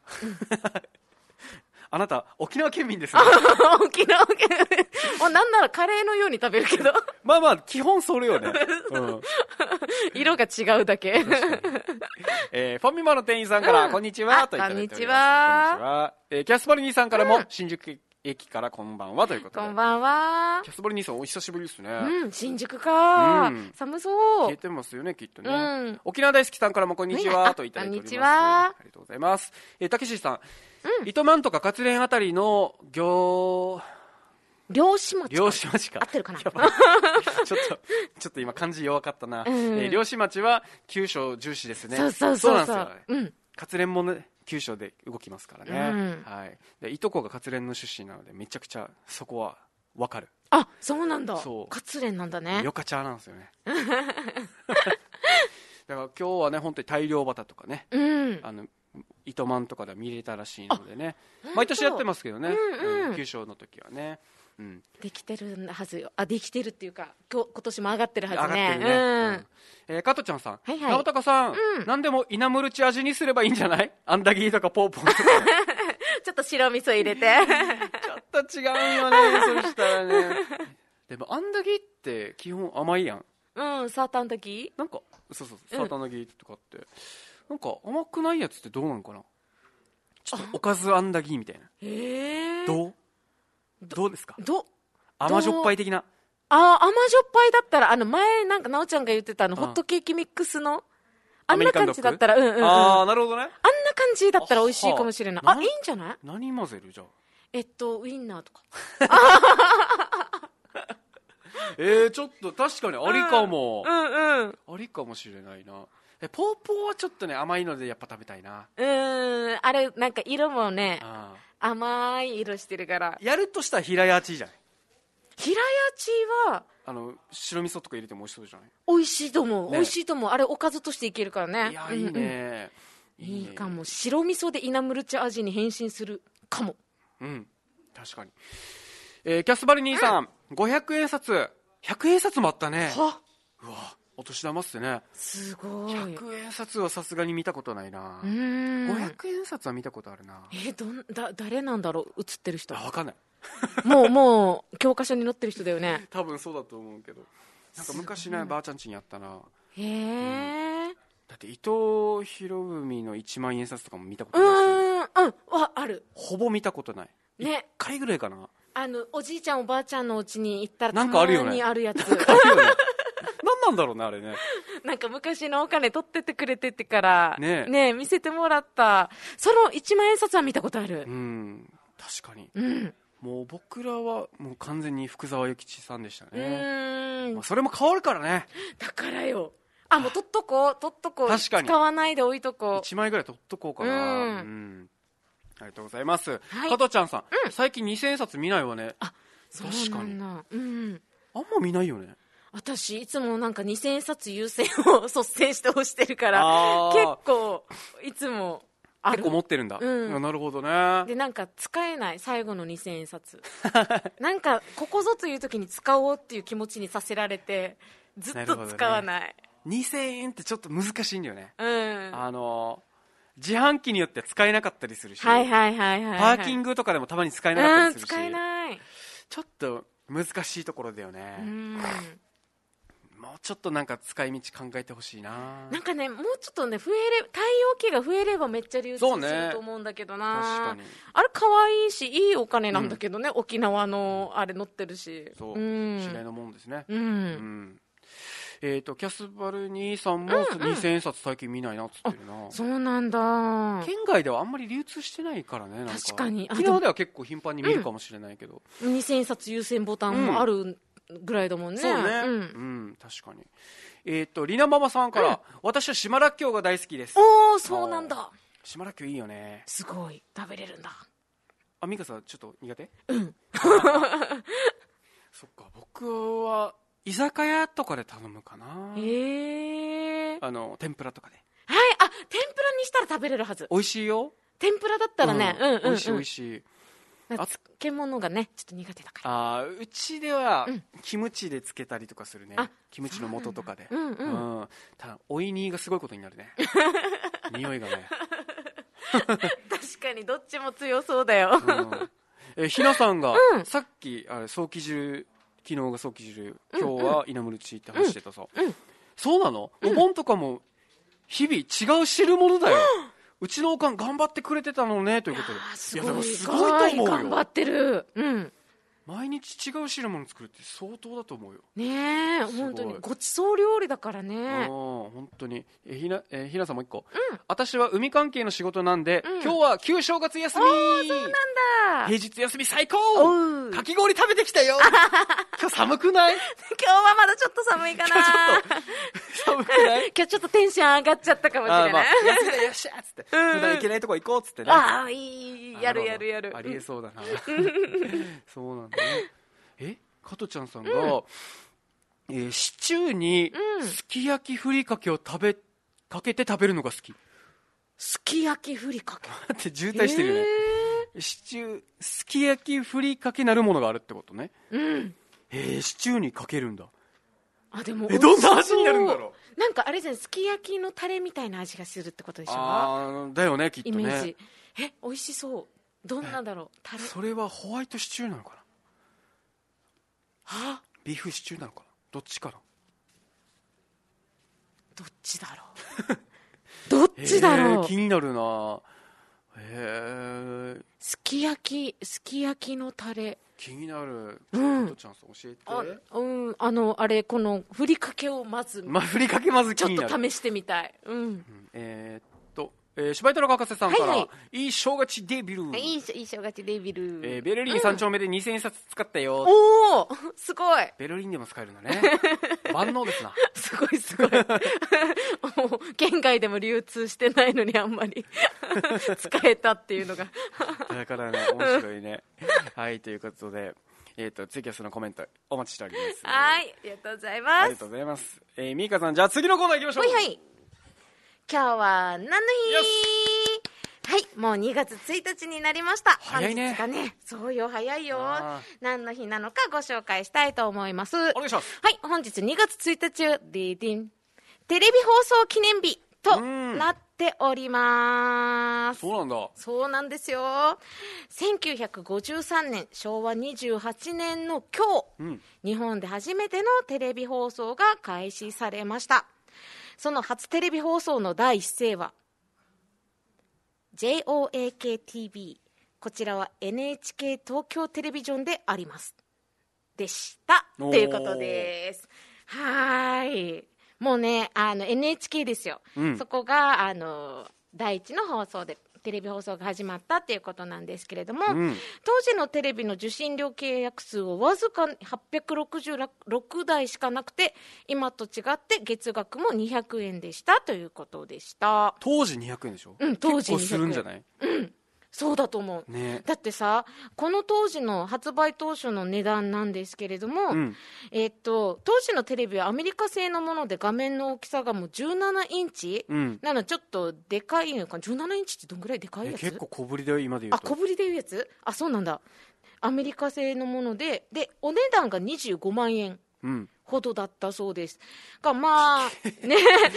[SPEAKER 1] あなた沖縄県民ですね。
[SPEAKER 2] 沖縄県民。なんならカレーのように食べるけど。
[SPEAKER 1] 基本それよね。
[SPEAKER 2] 色が違うだけ。フ
[SPEAKER 1] ァミマの店員さんからこんにちはといただいております。こんにちは。キャスパルニーさんからも新宿駅からこんばんはということで。
[SPEAKER 2] こんばんは。
[SPEAKER 1] キャスパルニーさんお久しぶりですね。
[SPEAKER 2] 新宿か。寒そう。
[SPEAKER 1] 消えてますよね、きっとね。沖縄大好きさんからもこんにちはといただいております。こんにちは。ありがとうございます。たけしさん、糸満とか勝連あたりの漁師町か。
[SPEAKER 2] 合ってるかな。
[SPEAKER 1] ちょっと今漢字弱かったな。漁師町は九州重視ですね。そうなんですよね。勝連もね、九州で動きますからね。でいとこが勝連の出身なのでめちゃくちゃそこはわかる。
[SPEAKER 2] そうなんだ。勝連なんだね。
[SPEAKER 1] よかちゃなんですよね。だから今日はね、本当に大漁旗とかね、糸満とかでは見れたらしいのでね、毎年やってますけどね、九州の時はね。
[SPEAKER 2] できてるはずよ。できてるっていうか今年も上がってるはずね。
[SPEAKER 1] 上がってるね。加トちゃんさん、直高さん、何でもイナムルチ味にすればいいんじゃない？アンダギーとかポーポンとか
[SPEAKER 2] ちょっと白味噌入れて
[SPEAKER 1] ちょっと違うよねそしたらね。でもアンダギーって基本甘いやん。
[SPEAKER 2] サーターアンダギー、
[SPEAKER 1] なんかそうサーターアンダギーとかってなんか甘くないやつってどうなんかな。ちょっとおかずアンダギーみたいな。どうですか？甘じょっぱい的な。
[SPEAKER 2] 甘じょっぱいだったら前なんかなおちゃんが言ってたホットケーキミックスのあんな感じだったらなるほどね。あんな感じだったら美味しいかもしれない。いいんじゃない？
[SPEAKER 1] 何混ぜるじゃあ。
[SPEAKER 2] ウインナーとか
[SPEAKER 1] ちょっと確かにありかも。ありかもしれないな。ポーポーはちょっとね甘いのでやっぱ食べたいな。
[SPEAKER 2] あれなんか色もね甘い色してるから。
[SPEAKER 1] やるとしたら平屋チじゃない？
[SPEAKER 2] 平屋チは
[SPEAKER 1] 白味噌とか入れても美味しそうじゃない？
[SPEAKER 2] 美味しいと思う、美味しいと思う。あれおかずとしていけるからね。
[SPEAKER 1] いやいいね、
[SPEAKER 2] いいかも。白味噌でイナムルチ味に変身するかも。
[SPEAKER 1] 確かに。キャスバル兄さん、500円札100円札もあったね。うわお年玉っすね。
[SPEAKER 2] すごい。
[SPEAKER 1] 100円札はさすがに見たことないな。500円札は見たことあるな。
[SPEAKER 2] 誰なんだろう、写ってる人。
[SPEAKER 1] 分かんない
[SPEAKER 2] もう教科書に載ってる人だよね。
[SPEAKER 1] 多分そうだと思うけど、なんか昔ねばあちゃん家にあったな。だって伊藤博文の1万円札とかも見たことないし。
[SPEAKER 2] ある。
[SPEAKER 1] ほぼ見たことないね。1回ぐらいかな。
[SPEAKER 2] おじいちゃんおばあちゃんのお家に行ったら
[SPEAKER 1] なんかあるよね。
[SPEAKER 2] たまにあるやつ
[SPEAKER 1] 何なんだろうねあれね。
[SPEAKER 2] なんか昔のお金取っててくれててからね見せてもらった。その1万円札は見たことある。
[SPEAKER 1] 確かに。もう僕らはもう完全に福沢諭吉さんでしたね。それも変わるからね。
[SPEAKER 2] だからよ。もう取っとこう。
[SPEAKER 1] 確かに
[SPEAKER 2] 使わないで置いとこう。
[SPEAKER 1] 1枚ぐらい取っとこうかな。ありがとうございます。加トちゃんさん、最近2000円札見ないわね。確かに。あんま見ないよね。
[SPEAKER 2] 私いつもなんか2000円札優先を率先して押してるから結構いつもある。
[SPEAKER 1] 結構持ってるんだ。なるほどね。
[SPEAKER 2] でなんか使えない最後の2000円札なんかここぞという時に使おうっていう気持ちにさせられてずっと使わない。
[SPEAKER 1] 2000円ってちょっと難しいんだよね。自販機によっては使えなかったりするし、パーキングとかでもたまに使えなかったりするし、
[SPEAKER 2] 使えない。
[SPEAKER 1] ちょっと難しいところだよね。もうちょっとなんか使い道考えてほしいな。なんかねもうちょっとね対応機が増えればめっちゃ流通すると思うんだけどな。確かに。あれ可愛いしいいお金なんだけどね、沖縄のあれ乗ってるし。そう、 知り合いのもんですね。キャスバル兄さんも2000円札最近見ないなっつってるな。
[SPEAKER 2] そうなんだ。
[SPEAKER 1] 県外ではあんまり流通してないからね。なんか
[SPEAKER 2] 確かに
[SPEAKER 1] 沖縄では結構頻繁に見るかもしれないけど、
[SPEAKER 2] 2000円札優先ボタンもあるぐらいだもんね。
[SPEAKER 1] そうね。確かに。りなママさんから、私は島らっきょうが大好きです。
[SPEAKER 2] そうなんだ。
[SPEAKER 1] 島らっきょういいよね。
[SPEAKER 2] すごい食べれるんだ。
[SPEAKER 1] ミカさんちょっと苦手？そっか、僕は居酒屋とかで頼むかな。天ぷらとかで。
[SPEAKER 2] はい、天ぷらにしたら食べれるはず。
[SPEAKER 1] 美味しいよ。
[SPEAKER 2] 天ぷらだったらね、
[SPEAKER 1] 美味しい美味しい。
[SPEAKER 2] 漬物がねちょっと苦手だから。
[SPEAKER 1] うちではキムチでつけたりとかするね。キムチの素とかで。ただおいにがすごいことになるね。匂いがね。
[SPEAKER 2] 確かにどっちも強そうだよ。
[SPEAKER 1] ひなさんがさっき早期汁、昨日が早期汁、今日はイナムルチって話してたさ。そうなの？お盆とかも日々違う汁物だよ。うちのおかん頑張ってくれてたのねということで。
[SPEAKER 2] すごいと思うよ。頑張ってる。
[SPEAKER 1] 毎日違う汁物作るって相当だと思うよ。
[SPEAKER 2] ねえ、本当にごちそう料理だからね。
[SPEAKER 1] 本当に。ひなさんもう一個。私は海関係の仕事なんで、今日は旧正月休み。
[SPEAKER 2] そうなんだ。
[SPEAKER 1] 平日休み最高。かき氷食べてきたよ。今日寒くない？
[SPEAKER 2] 今日はまだちょっと寒いかな。
[SPEAKER 1] 寒くない？
[SPEAKER 2] 今日ちょっとテンション上がっちゃったかもしれない。
[SPEAKER 1] 休みだよっしゃっつって。普段行けないとこ行こうっつってね。
[SPEAKER 2] いい。やる。
[SPEAKER 1] ありえそうだな。そうなんだね。加トちゃんさんが、シチューにすき焼きふりかけをかけて食べるのが好き。
[SPEAKER 2] すき焼きふりかけ
[SPEAKER 1] って渋滞してるよね。 シチュー、すき焼きふりかけなるものがあるってことね。
[SPEAKER 2] うん。
[SPEAKER 1] シチューにかけるんだ。
[SPEAKER 2] あ、でも
[SPEAKER 1] どんな味になるんだろ
[SPEAKER 2] う。なんかあれじゃん、すき焼きのタレみたいな味がするってことでしょ。
[SPEAKER 1] だよね、きっとね。
[SPEAKER 2] イメージ。美味しそう。どんなだろう、タレ。
[SPEAKER 1] それはホワイトシチューなのかな。ビーフシチューなのかな。どっちかな。
[SPEAKER 2] どっちだろう。どっちだろう。
[SPEAKER 1] 気になるな。
[SPEAKER 2] すき焼きのタレ。
[SPEAKER 1] 気になる。
[SPEAKER 2] ちょ
[SPEAKER 1] っとチャンス教えて。
[SPEAKER 2] あれ、このふりかけをまず。
[SPEAKER 1] ふりかけまず気になる。
[SPEAKER 2] ちょっと試してみたい。
[SPEAKER 1] 柴田の博士さんから、いい正月デビル。
[SPEAKER 2] いい正月デビル。
[SPEAKER 1] ベルリン3丁目で2000円札使ったよ。
[SPEAKER 2] おお、すごい。
[SPEAKER 1] ベルリンでも使えるんだね。万能ですな。
[SPEAKER 2] すごいすごい。県外でも流通してないのにあんまり使えたっていうのが。
[SPEAKER 1] だからね、面白いね。はい、ということで、ツイキャスのコメントお待ちしております。
[SPEAKER 2] はい、ありがとうございます。
[SPEAKER 1] ありがとうございます。ミーカさん、じゃあ次のコーナー行きましょう。
[SPEAKER 2] はい。今日は何の日？はい、もう2月1日になりました。
[SPEAKER 1] 早いね。
[SPEAKER 2] 本日がね、そうよ、早いよ。何の日なのかご紹介したいと思います。
[SPEAKER 1] お願いします。
[SPEAKER 2] はい、本日2月1日はテレビ放送記念日となっております。
[SPEAKER 1] そうなんだ。
[SPEAKER 2] そうなんですよ。1953年、昭和28年の今日、日本で初めてのテレビ放送が開始されました。その初テレビ放送の第一声は JOAKTV、 こちらは NHK 東京テレビジョンでありますでしたということです。はい、もうね、NHK ですよ、そこが第一の放送でテレビ放送が始まったっていうことなんですけれども、当時のテレビの受信料契約数をわずか866台しかなくて、今と違って月額も200円でしたということでした。
[SPEAKER 1] 当時200円でしょ。
[SPEAKER 2] 当時200円。
[SPEAKER 1] 結構するんじゃない？
[SPEAKER 2] そうだと思う、ね、だってさ、この当時の発売当初の値段なんですけれども、当時のテレビはアメリカ製のもので、画面の大きさがもう17インチ、なのでちょっとでかいのか。17インチってどんぐらいでかいやつ？
[SPEAKER 1] 結構小ぶりだよ、今で言うと。
[SPEAKER 2] 小ぶりで言うやつ？そうなんだ。アメリカ製のもので、お値段が25万円ほどだったそうですが、まあね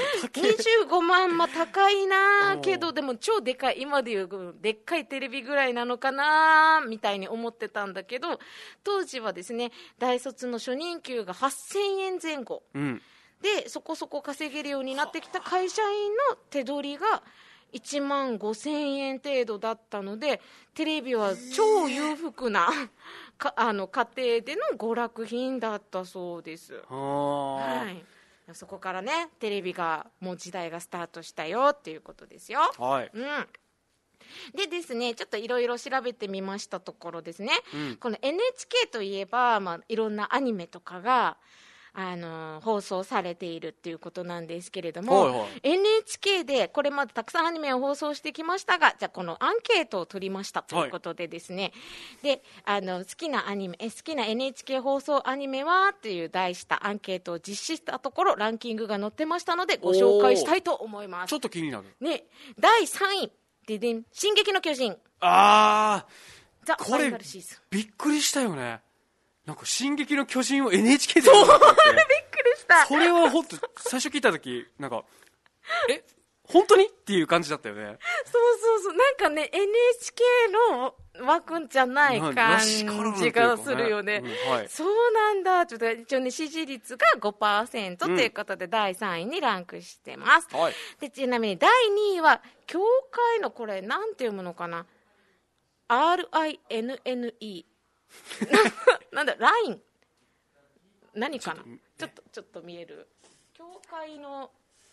[SPEAKER 2] 25万、高いなけど、でも超でかい、今でいうでっかいテレビぐらいなのかなみたいに思ってたんだけど、当時はですね、大卒の初任給が8000円前後、でそこそこ稼げるようになってきた会社員の手取りが1万5000円程度だったので、テレビは超裕福な家庭での娯楽品だったそうです。はい、そこからね、テレビがもう時代がスタートしたよっていうことですよ。
[SPEAKER 1] はい。
[SPEAKER 2] でですね、ちょっといろいろ調べてみましたところですね、この NHK といえば、いろんなアニメとかが放送されているっていうことなんですけれども、NHK でこれまでたくさんアニメを放送してきましたが、じゃあこのアンケートを取りましたということでですね、で好きなアニメ、好きな NHK 放送アニメはっていう題したアンケートを実施したところ、ランキングが載ってましたのでご紹介したいと思います。
[SPEAKER 1] ちょっと気になる
[SPEAKER 2] ね。第3位ででん、進撃の巨人。
[SPEAKER 1] ザ・
[SPEAKER 2] ファイナルシーズン。
[SPEAKER 1] びっくりしたよね。なんか進撃の巨人を NHK で
[SPEAKER 2] そうびっくりした。
[SPEAKER 1] それは本当最初聞いた時なんか本当にっていう感じだったよね。
[SPEAKER 2] そうなんかね、 NHK の枠じゃない感じがするよね。そうなんだ。ちょっと一応ね、支持率が 5% ということで第3位にランクしてます。でちなみに第2位は教会の、これなんて読むのかな、 RINNE なんだ、ライン何かな、ちょっと見える教会の、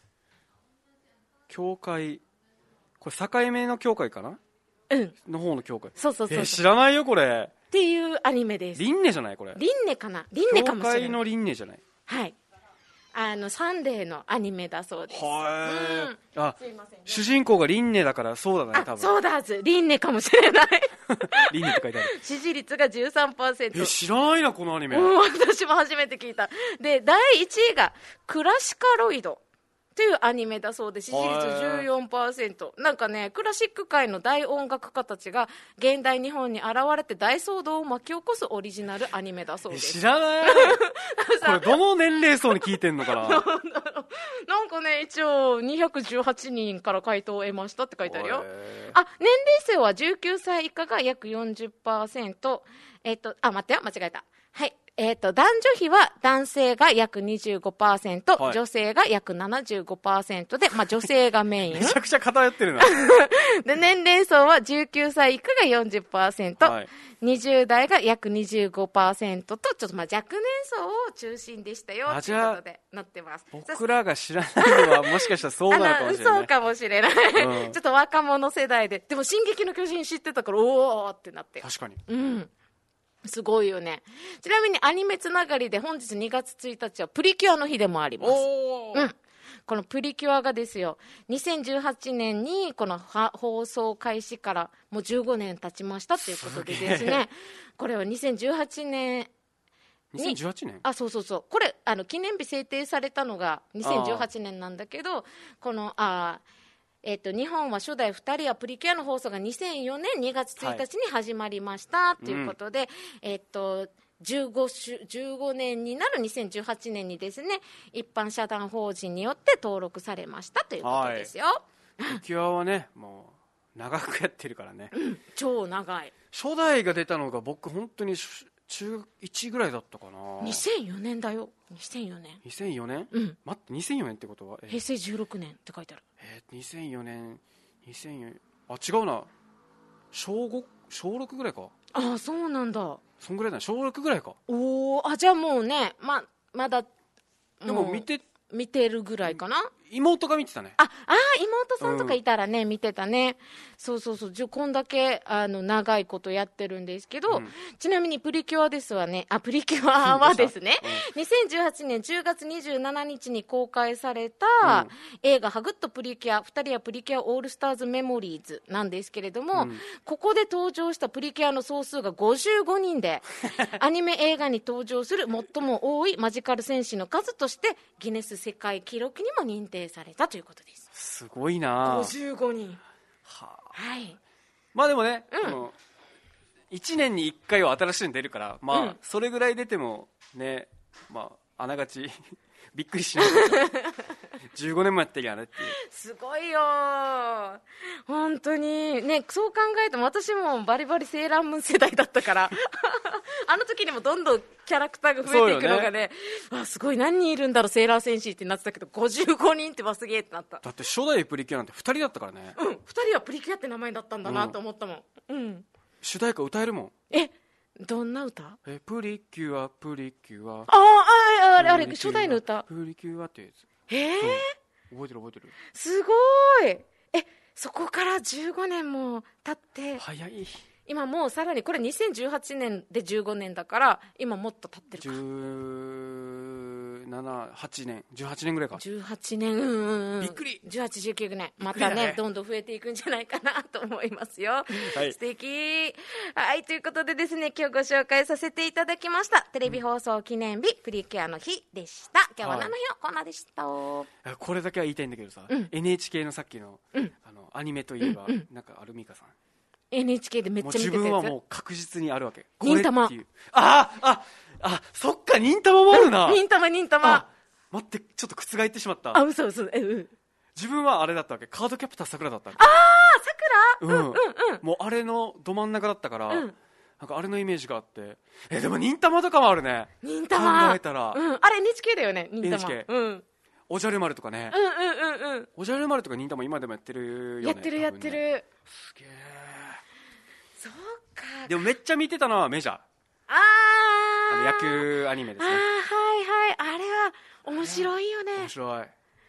[SPEAKER 1] これ境目の教会かな、の方の教会。
[SPEAKER 2] そう
[SPEAKER 1] 知らないよこれ
[SPEAKER 2] っていうアニメです。
[SPEAKER 1] 輪廻じゃないこれ。
[SPEAKER 2] 輪廻かな、輪廻かもしれない。
[SPEAKER 1] 教会の輪廻じゃない。
[SPEAKER 2] はい、サンデーのアニメだそうです。すいません、ね、
[SPEAKER 1] 主人公が輪廻だからそうだね、多分。
[SPEAKER 2] そうだはず、輪廻かもしれない
[SPEAKER 1] 輪廻って書いてある。
[SPEAKER 2] 支持率が 13%。
[SPEAKER 1] 知らないなこのアニメ。
[SPEAKER 2] 私も初めて聞いた。で第1位がクラシカロイドというアニメだそうで、支持率 14%。なんかね、クラシック界の大音楽家たちが現代日本に現れて大騒動を巻き起こすオリジナルアニメだそうです。
[SPEAKER 1] 知らないこれどの年齢層に聞いてんのかな
[SPEAKER 2] なんかね、一応218人から回答を得ましたって書いてあるよ。あ、年齢層は19歳以下が約 40%。待ってよ、間違えた。はい。男女比は男性が約 25%、はい、女性が約 75% で、女性がメイン。
[SPEAKER 1] めちゃくちゃ偏ってるな。
[SPEAKER 2] で、年齢層は19歳以下が 40%、はい、20代が約 25% と、ちょっと若年層を中心でしたよ、ということでなってます。
[SPEAKER 1] 僕らが知らないのはもしかしたらそうなのかもしれない。
[SPEAKER 2] そうかもしれない。ちょっと若者世代で。でも、進撃の巨人知ってたから、おーってなって。
[SPEAKER 1] 確かに。
[SPEAKER 2] うん。すごいよね。ちなみにアニメつながりで本日2月1日はプリキュアの日でもあります。このプリキュアがですよ、2018年にこの放送開始からもう15年経ちましたということでですね、これは2018年そうそうそう。これ記念日制定されたのが2018年なんだけど、この日本は初代2人はプリキュアの放送が2004年2月1日に始まりましたということで、15年になる2018年にですね、一般社団法人によって登録されましたということですよ。
[SPEAKER 1] プリキュアはね、もう長くやってるからね、
[SPEAKER 2] 超長い。
[SPEAKER 1] 初代が出たのが僕本当に中1ぐらいだったかな。
[SPEAKER 2] 2004年だよ。2004
[SPEAKER 1] 年、待って、2004年ってことは、
[SPEAKER 2] 平成16年って書いてある。
[SPEAKER 1] 2004年違うな、小6ぐらいか。
[SPEAKER 2] あ、そうなんだ。
[SPEAKER 1] そんぐらいだ、小6ぐらいか。
[SPEAKER 2] じゃあもうね、まだ
[SPEAKER 1] でも
[SPEAKER 2] 見てるぐらいかな。
[SPEAKER 1] 妹が見てたね。
[SPEAKER 2] 妹さんとかいたらね、見てたね。そうこんだけ長いことやってるんですけど、ちなみにプリキュアですわね。プリキュアはですね、2018年10月27日に公開された、映画ハグッとプリキュア2人はプリキュアオールスターズメモリーズなんですけれども、ここで登場したプリキュアの総数が55人でアニメ映画に登場する最も多いマジカル戦士の数としてギネス世界記録にも認定されたということです。
[SPEAKER 1] すごいな。
[SPEAKER 2] 55人。
[SPEAKER 1] はい。でもね、1年に1回は新しいの出るから、それぐらい出てもね、あながちびっくりしない15年もやってるやねっていう。
[SPEAKER 2] すごいよ本当にね。そう考えても私もバリバリセーラームーン世代だったからあの時にもどんどんキャラクターが増えていくのがね、すごい、何人いるんだろうセーラー戦士ってなってたけど、55人ってすげえってなった。
[SPEAKER 1] だって初代プリキュアなんて2人だったからね。
[SPEAKER 2] 2人はプリキュアって名前だったんだなと思ったもん。
[SPEAKER 1] 主題歌歌えるもん。
[SPEAKER 2] どんな歌？
[SPEAKER 1] プリキュアプリキュア。
[SPEAKER 2] あれ初代の歌。
[SPEAKER 1] プリキュアってやつ。覚えてる。
[SPEAKER 2] すごい。そこから15年も経って。
[SPEAKER 1] 早い。
[SPEAKER 2] 今もうさらにこれ2018年で15年だから今もっと経ってるか。
[SPEAKER 1] 8年18年ぐらいか。
[SPEAKER 2] 18年、
[SPEAKER 1] びっくり。
[SPEAKER 2] 18、19年またねどんどん増えていくんじゃないかなと思いますよ。素敵。ということでですね、今日ご紹介させていただきましたテレビ放送記念日プリキュアの日でした。今日は何の日のコーナーでした。
[SPEAKER 1] これだけは言いたいんだけどさ、NHK のさっきのアニメといえばなんかアルミカさん
[SPEAKER 2] NHK でめっちゃ見てたやつ。
[SPEAKER 1] 自分はもう確実にあるわけ。
[SPEAKER 2] 忍たま。
[SPEAKER 1] そっか、忍たまもあるな。
[SPEAKER 2] 忍たま。
[SPEAKER 1] 待って、ちょっと覆ってしまった。
[SPEAKER 2] 嘘。
[SPEAKER 1] 自分はあれだったわけ。カードキャプターさくらだったわけ。
[SPEAKER 2] さくら。
[SPEAKER 1] もうあれのど真ん中だったから、なんかあれのイメージがあって。でも忍たまとかもあるね。
[SPEAKER 2] 忍たま。
[SPEAKER 1] 考えたら。
[SPEAKER 2] あれ NHK だよね、忍たま。
[SPEAKER 1] NHK。おじゃる丸とかね。おじゃる丸とか忍たま今でもやってるよね。
[SPEAKER 2] やってる。
[SPEAKER 1] すげえ。
[SPEAKER 2] そうか。
[SPEAKER 1] でもめっちゃ見てたのはメジャー。野球アニメですね。
[SPEAKER 2] あれは面白いよね。
[SPEAKER 1] 面白い。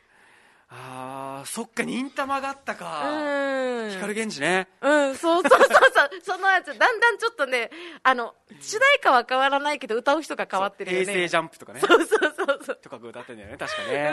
[SPEAKER 1] そっか、忍たまがあったか。光源氏ね。
[SPEAKER 2] そうそのやつだんだんちょっとね、主題歌は変わらないけど歌う人が変わってるよね。
[SPEAKER 1] 平成ジャンプとかね。
[SPEAKER 2] そう
[SPEAKER 1] とか歌ってんだよね、確かね。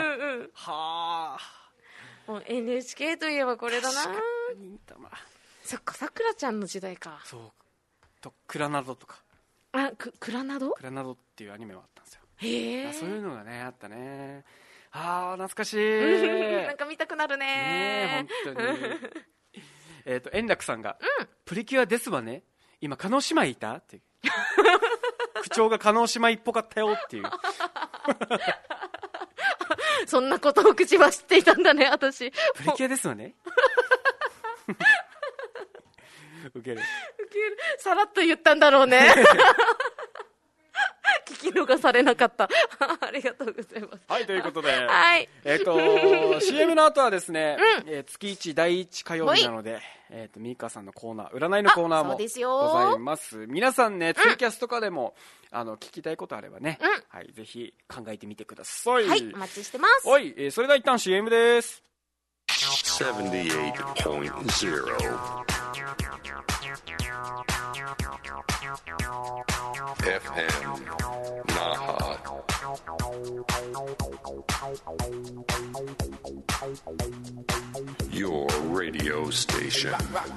[SPEAKER 2] もう NHK といえばこれだな。
[SPEAKER 1] 忍たま。
[SPEAKER 2] そっか、さくらちゃんの時代か。
[SPEAKER 1] そうとクラナドとか。
[SPEAKER 2] クラナド？
[SPEAKER 1] クラナドっていうアニメもあったんですよ。
[SPEAKER 2] へえ。
[SPEAKER 1] そういうのがねあったね。 懐かしい
[SPEAKER 2] なんか見たくなるね
[SPEAKER 1] 本当に円楽さんが、プリキュアですわね、今叶姉妹いたって口調が叶姉妹っぽかったよっていう
[SPEAKER 2] そんなことを口は知っていたんだね、私。
[SPEAKER 1] プリキュアですわねウケる
[SPEAKER 2] さらっと言ったんだろうね聞き逃されなかったありがとうございます。
[SPEAKER 1] はい、ということで、
[SPEAKER 2] はい、
[SPEAKER 1] CM の後はですね、月1第1火曜日なので、ミカさんのコーナー、占いのコーナーもございます。皆さんね、ツイキャスとかでも聞きたいことあればね、はい、ぜひ考えてみてください。
[SPEAKER 2] はい、お待ちしてます。
[SPEAKER 1] はい、それでは一旦 CM です。
[SPEAKER 3] 78.0 FM Naha. Your radio station.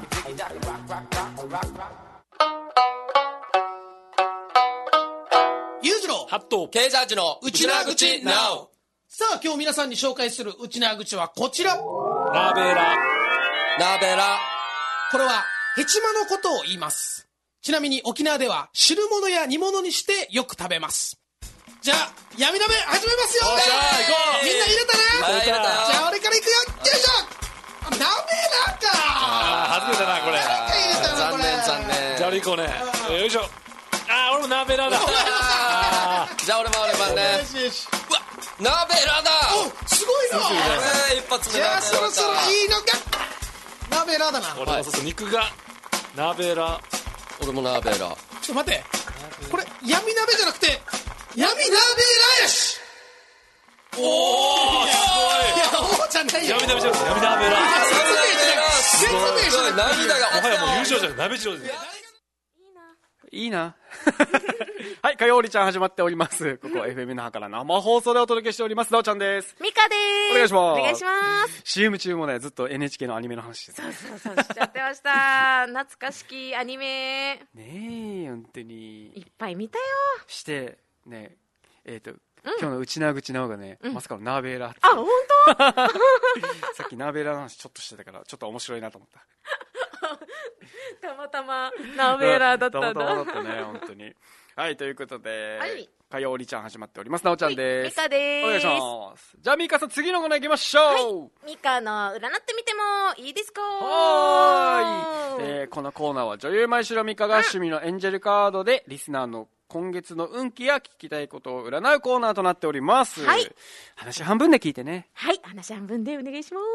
[SPEAKER 4] 裕次郎、
[SPEAKER 5] ハット、
[SPEAKER 6] ケイジャージの
[SPEAKER 4] うちなぐち NOW。 さあ、今日皆さんに紹介するうちなぐちはこちら。
[SPEAKER 5] ナベラ。
[SPEAKER 6] ナベラ。
[SPEAKER 4] これはヘチマのことを言います。ちなみに沖縄では汁物や煮物にしてよく食べます。じゃあ闇鍋始めますよ。
[SPEAKER 5] よっしゃー、行こう。
[SPEAKER 4] みんな入れたな。
[SPEAKER 6] はい、入れたよ。
[SPEAKER 4] じゃあ俺から行くよ。よいしょ。鍋なんか
[SPEAKER 5] 外れたなこれ。
[SPEAKER 4] 入れたなこれ。
[SPEAKER 6] 残念。
[SPEAKER 5] じゃあ俺行こうね。よいしょ。俺もナベラだ。
[SPEAKER 6] じゃあ俺もね。
[SPEAKER 4] よしよし。
[SPEAKER 6] うわ、ナベラだ。
[SPEAKER 4] お、すごいな。
[SPEAKER 6] 一発目。
[SPEAKER 4] じゃあそろそろいいのか。鍋ラだな。
[SPEAKER 5] 俺もそうそう、肉がナベラ。
[SPEAKER 6] 俺もナベラ。
[SPEAKER 4] ちょっと待って、これ闇鍋じゃなくて闇鍋ラやし。
[SPEAKER 5] おー、すごい。
[SPEAKER 4] いや、おーじゃないよ。
[SPEAKER 5] 闇鍋じゃなくて闇鍋ラ。
[SPEAKER 4] 説明しない。
[SPEAKER 6] 涙が
[SPEAKER 5] もはやもう優勝じゃない、鍋城ですね。
[SPEAKER 1] いいなはい、火曜りちゃん始まっております。ここ FM 那覇から生放送でお届けしております。なおちゃんです。
[SPEAKER 2] ミカです。
[SPEAKER 1] お願いします。
[SPEAKER 2] お願いします。
[SPEAKER 1] CM 中もね、ずっと NHK のアニメの話してた。
[SPEAKER 2] そうしちゃってました懐かしきアニメ
[SPEAKER 1] ねえ、本当に
[SPEAKER 2] いっぱい見たよ。
[SPEAKER 1] してね、今日のうちなぐちなおがね、まさかのナーベーラーって。
[SPEAKER 2] 本当
[SPEAKER 1] さっきナーベーラーの話ちょっとしてたから、ちょっと面白いなと思った
[SPEAKER 2] たまたまナーベーラーだったんだ。
[SPEAKER 1] たまたまだったね、本当に。はい、ということで、火曜りちゃん始まっております。なおちゃんです。
[SPEAKER 2] ミカです。
[SPEAKER 1] お願いします。じゃあミカさん、次のコーナー行きましょ
[SPEAKER 2] う。ミカの占ってみてもいいですか。
[SPEAKER 1] はーい、このコーナーは女優前城ミカが趣味のエンジェルカードでリスナーの今月の運気や聞きたいことを占うコーナーとなっております。はい、話半分で聞いてね。
[SPEAKER 2] はい、話半分でお願いします。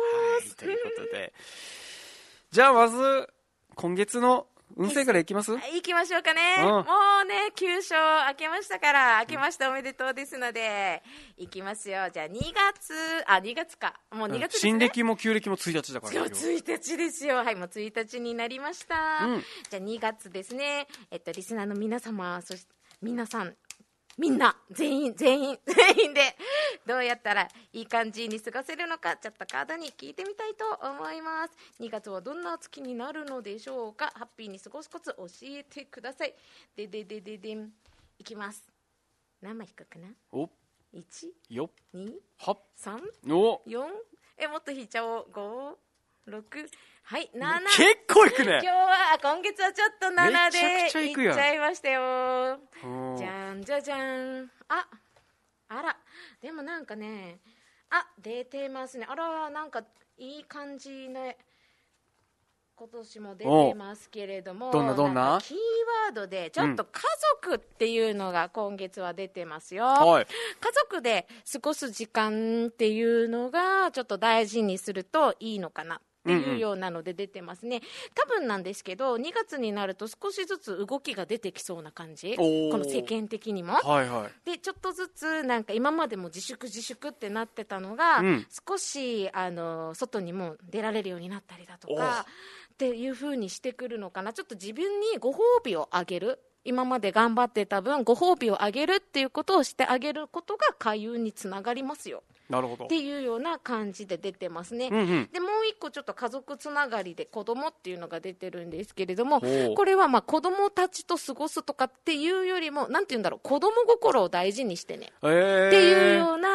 [SPEAKER 1] はい、ということでじゃあまず今月の運勢からいきます？
[SPEAKER 2] 行きましょうかね。もうね、9勝明けましたから、明けましておめでとうですので、行きますよ。じゃあ2月か。もう2月ですね。
[SPEAKER 1] 新暦も旧暦も1日だから。
[SPEAKER 2] 今日1日ですよ。はい、もう1日になりました。じゃあ2月ですね。リスナーの皆様、そして皆さん、みんな全員でどうやったらいい感じに過ごせるのか、ちょっとカードに聞いてみたいと思います。2月はどんな月になるのでしょうか。ハッピーに過ごすコツ教えてください。でんいきます。何枚引くかな。
[SPEAKER 1] お、
[SPEAKER 2] 1
[SPEAKER 1] よ
[SPEAKER 2] 2
[SPEAKER 1] は
[SPEAKER 2] 3
[SPEAKER 1] お
[SPEAKER 2] 4もっと引いちゃおう。5 6はい、7。
[SPEAKER 1] 結構いくね。
[SPEAKER 2] 今月はちょっと7でいっちゃいましたよ。じゃんじゃじゃん。あら、でもなんかね、出てますね。あら、なんかいい感じね。今年も出てますけれども、
[SPEAKER 1] どんな
[SPEAKER 2] キーワードでちょっと家族っていうのが今月は出てますよ。家族で過ごす時間っていうのがちょっと大事にするといいのかなっていうようなので出てますね。多分なんですけど2月になると少しずつ動きが出てきそうな感じ、この世間的にも、でちょっとずつなんか今までも自粛ってなってたのが、少し外にも出られるようになったりだとかっていう風にしてくるのかな。ちょっと自分にご褒美をあげる、今まで頑張ってた分ご褒美をあげるっていうことをしてあげることが開運につながりますよ。
[SPEAKER 1] なるほど。
[SPEAKER 2] っていうような感じで出てますね。でもう一個ちょっと家族つながりで子供っていうのが出てるんですけれども、これはまあ子供たちと過ごすとかっていうよりも、なんていうんだろう、子供心を大事にしてねっていうような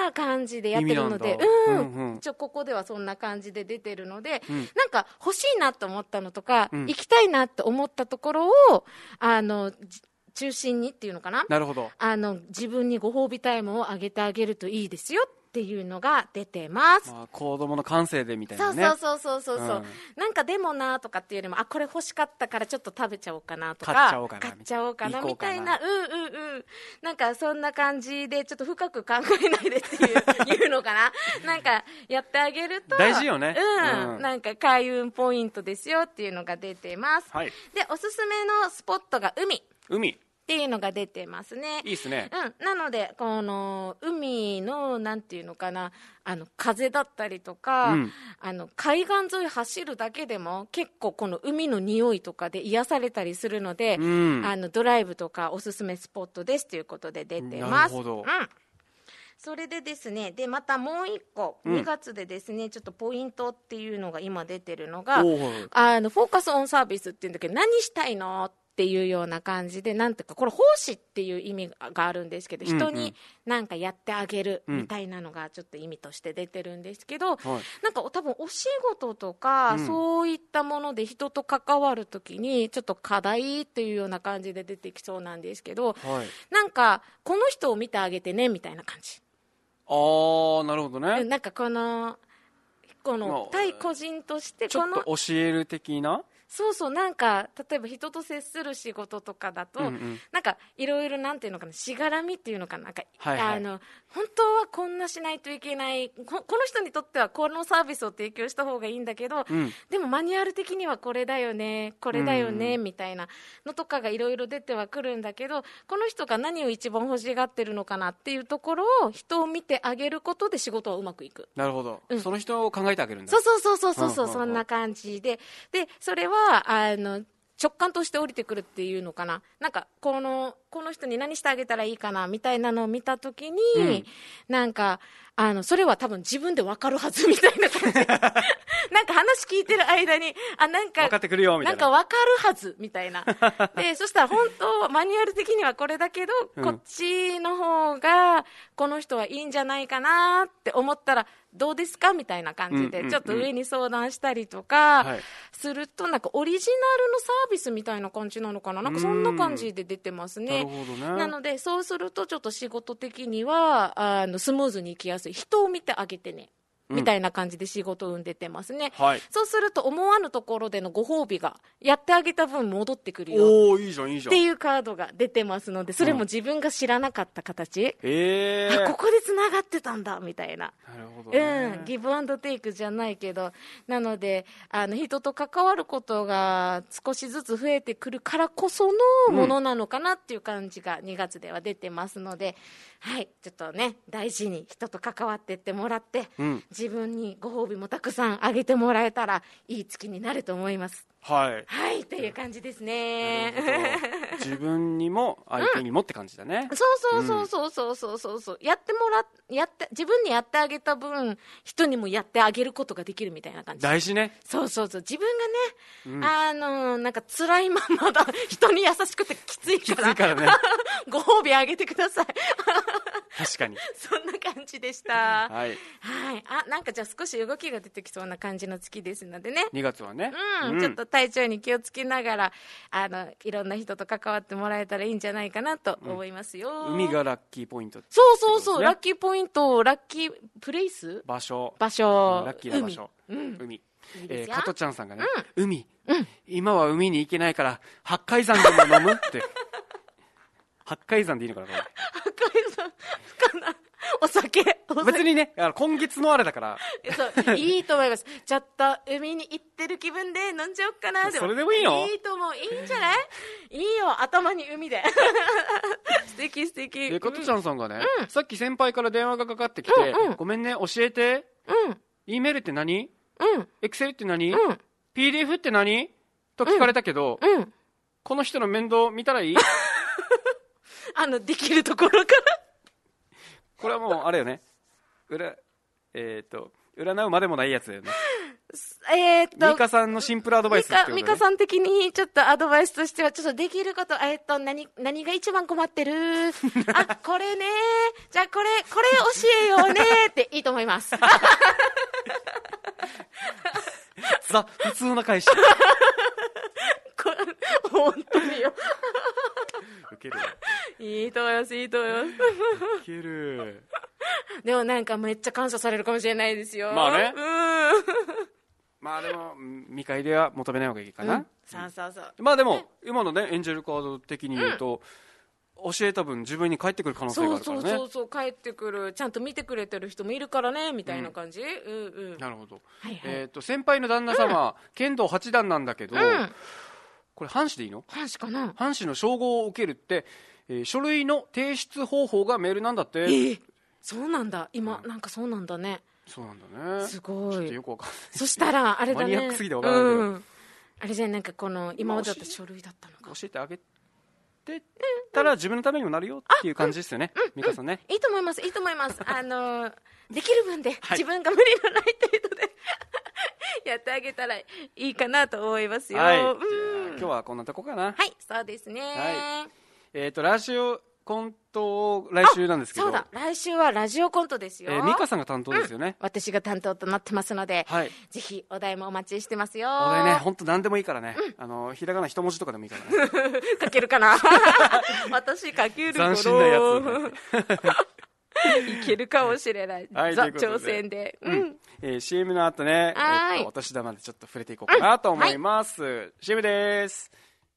[SPEAKER 2] な感じでやってるので、ここではそんな感じで出てるので、なんか欲しいなと思ったのとか、行きたいなと思ったところを中心にっていうのかな、
[SPEAKER 1] なるほど、
[SPEAKER 2] 自分にご褒美タイムをあげてあげるといいですよっていうのが出てます。
[SPEAKER 1] 子供の感性でみたいなね。
[SPEAKER 2] そう、なんかでもなとかっていうよりも、これ欲しかったからちょっと食べちゃおうかなとか、
[SPEAKER 1] 買っちゃおうかな
[SPEAKER 2] みたいな、なんかそんな感じでちょっと深く考えないでっていうのかななんかやってあげると
[SPEAKER 1] 大事よね。
[SPEAKER 2] なんか開運ポイントですよっていうのが出てます。
[SPEAKER 1] はい、で
[SPEAKER 2] おすすめのスポットが海っていうのが出てますね。
[SPEAKER 1] いいですね。
[SPEAKER 2] なのでこの海のなんていうのかな、風だったりとか、海岸沿い走るだけでも結構この海の匂いとかで癒されたりするので、ドライブとかおすすめスポットですということで出てます。
[SPEAKER 1] なるほど。
[SPEAKER 2] それでですね、でまたもう一個、2月でですね、ちょっとポイントっていうのが今出てるのが、フォーカスオンサービスっていうんだけど、何したいのっていうような感じで、なんていうか、これ奉仕っていう意味があるんですけど、人になんかやってあげるみたいなのがちょっと意味として出てるんですけど、なんか多分お仕事とか、そういったもので人と関わるときにちょっと課題っていうような感じで出てきそうなんですけど、なんかこの人を見てあげてねみたいな感じ。
[SPEAKER 1] なるほどね。
[SPEAKER 2] なんかこの対個人として
[SPEAKER 1] ちょっと教える的な、
[SPEAKER 2] なんか例えば人と接する仕事とかだと、なんかいろいろなんていうのかな、しがらみっていうのかな、なんか、本当はこんなしないといけない、この人にとってはこのサービスを提供した方がいいんだけど、でもマニュアル的にはこれだよねみたいなのとかがいろいろ出てはくるんだけど、この人が何を一番欲しがってるのかなっていうところを人を見てあげることで仕事はうまくいく。
[SPEAKER 1] なるほど、その人を考えてあげるんだ。
[SPEAKER 2] そんな感じで、それは直感として降りてくるっていうのかな、なんかこの人に何してあげたらいいかなみたいなのを見たときに、なんかそれは多分自分で分かるはずみたいな感じなんか話聞いてる間になんか
[SPEAKER 1] 分かってくるよみたいな、
[SPEAKER 2] なんか分かるはずみたいなで、そしたら本当マニュアル的にはこれだけど、こっちの方がこの人はいいんじゃないかなって思ったらどうですかみたいな感じでちょっと上に相談したりとかすると、なんかオリジナルのサービスみたいな感じなのかな、なんかそんな感じで出てますね。なのでそうするとちょっと仕事的にはスムーズにいきやすい、人を見てあげてねみたいな感じで仕事運出てますね。そうすると思わぬところでのご褒美がやってあげた分戻ってくるよっていうカードが出てますので、それも自分が知らなかった形、ここでつながってたんだみたいな。
[SPEAKER 1] なるほどね。
[SPEAKER 2] ギブアンドテイクじゃないけど、なので人と関わることが少しずつ増えてくるからこそのものなのかなっていう感じが2月では出てますので、ちょっとね大事に人と関わっていってもらって、自分にご褒美もたくさんあげてもらえたらいい月になると思います。という感じですね。
[SPEAKER 1] 自分にも相手にもって感じだね。
[SPEAKER 2] やって自分にやってあげた分人にもやってあげることができるみたいな感じ。
[SPEAKER 1] 大事ね。
[SPEAKER 2] 自分がね、なんか辛いままだ人に優しくてきついから
[SPEAKER 1] ね
[SPEAKER 2] ご褒美あげてください
[SPEAKER 1] 確かに
[SPEAKER 2] そんな感じでした。なんかじゃあ少し動きが出てきそうな感じの月ですのでね、
[SPEAKER 1] 2月はね、
[SPEAKER 2] ちょっと体調に気をつけながらいろんな人と関わってもらえたらいいんじゃないかなと思いますよ。
[SPEAKER 1] 海がラッキーポイント、
[SPEAKER 2] そう、ラッキーポイント、ラッキープレイス、
[SPEAKER 1] 場所、
[SPEAKER 2] ラッ
[SPEAKER 1] キーな場所、海。加トちゃんさんがね、海、今は海に行けないから八海山でも飲むって八海山でいいのかな、これ。
[SPEAKER 2] 八海山かな、お酒
[SPEAKER 1] 別にね、今月のあれだから
[SPEAKER 2] いいと思います。ちょっと海に行ってる気分で飲んじゃおうかな。
[SPEAKER 1] それでもいいの？
[SPEAKER 2] いいと思う。いいんじゃない？いいよ、頭に海で素敵素敵。
[SPEAKER 1] 加トちゃんさんがね、さっき先輩から電話がかかってきて、ごめんね、教えて、E メールって何？エクセルって何？PDF って何？と聞かれたけど、この人の面倒見たらいい？
[SPEAKER 2] できるところから
[SPEAKER 1] これはもうあれよね、占うまでもないやつだよね。 ミカさんのシンプルアドバイスってことね。
[SPEAKER 2] ミカさん的にちょっとアドバイスとしては、ちょっとできること、何が一番困ってるあ、これね。じゃあこれ教えようねっていいと思います。
[SPEAKER 1] 普通の返し。
[SPEAKER 2] 本当によ。
[SPEAKER 1] ウケる。
[SPEAKER 2] いいと思います。
[SPEAKER 1] ウケる。
[SPEAKER 2] でもなんかめっちゃ感謝されるかもしれないですよ。
[SPEAKER 1] まあね。まあでも見返りは求めない方がいいかな。
[SPEAKER 2] そう。
[SPEAKER 1] まあでも今のねエンジェルカード的に言うと、教えた分自分に返ってくる可能性があるからね。
[SPEAKER 2] そう返ってくる、ちゃんと見てくれてる人もいるからねみたいな感じ。
[SPEAKER 1] なるほど。先輩の旦那様、剣道8段なんだけど、これ藩士でいいの？
[SPEAKER 2] 藩士かな。
[SPEAKER 1] 藩士の称号を受けるって、書類の提出方法がメールなんだって。
[SPEAKER 2] そうなんだ。今なんかそうなんだね。
[SPEAKER 1] そうなんだね。
[SPEAKER 2] すごい。
[SPEAKER 1] ちょっとよくわかんない。
[SPEAKER 2] そしたらあれだね。
[SPEAKER 1] マニアックすぎてわからないけど。
[SPEAKER 2] あれじゃなんかこの今までだった書類だったのか。
[SPEAKER 1] 教えてあげてたら自分のためにもなるよっていう感じですよね。ミカさんね。
[SPEAKER 2] いいと思います。できる分で自分が無理のない程度でやってあげたらいいかなと思いますよ。
[SPEAKER 1] 今日はこんなとこかな。
[SPEAKER 2] はい、そうですね。
[SPEAKER 1] ラジオコント来週なんですけど。
[SPEAKER 2] そうだ、来週はラジオコントですよ。
[SPEAKER 1] ミカさんが担当ですよね。
[SPEAKER 2] 私が担当となってますので、ぜひお題もお待ちしてますよ。
[SPEAKER 1] お題ね、本当何でもいいからね。ひらがな一文字とかでもいいからね。
[SPEAKER 2] 書けるかな。私書けるから。
[SPEAKER 1] 斬新なや
[SPEAKER 2] つ。いけるかもしれない。挑戦で。
[SPEAKER 1] CM の後ね、お年玉でちょっと触れていこうかなと思います。CM です。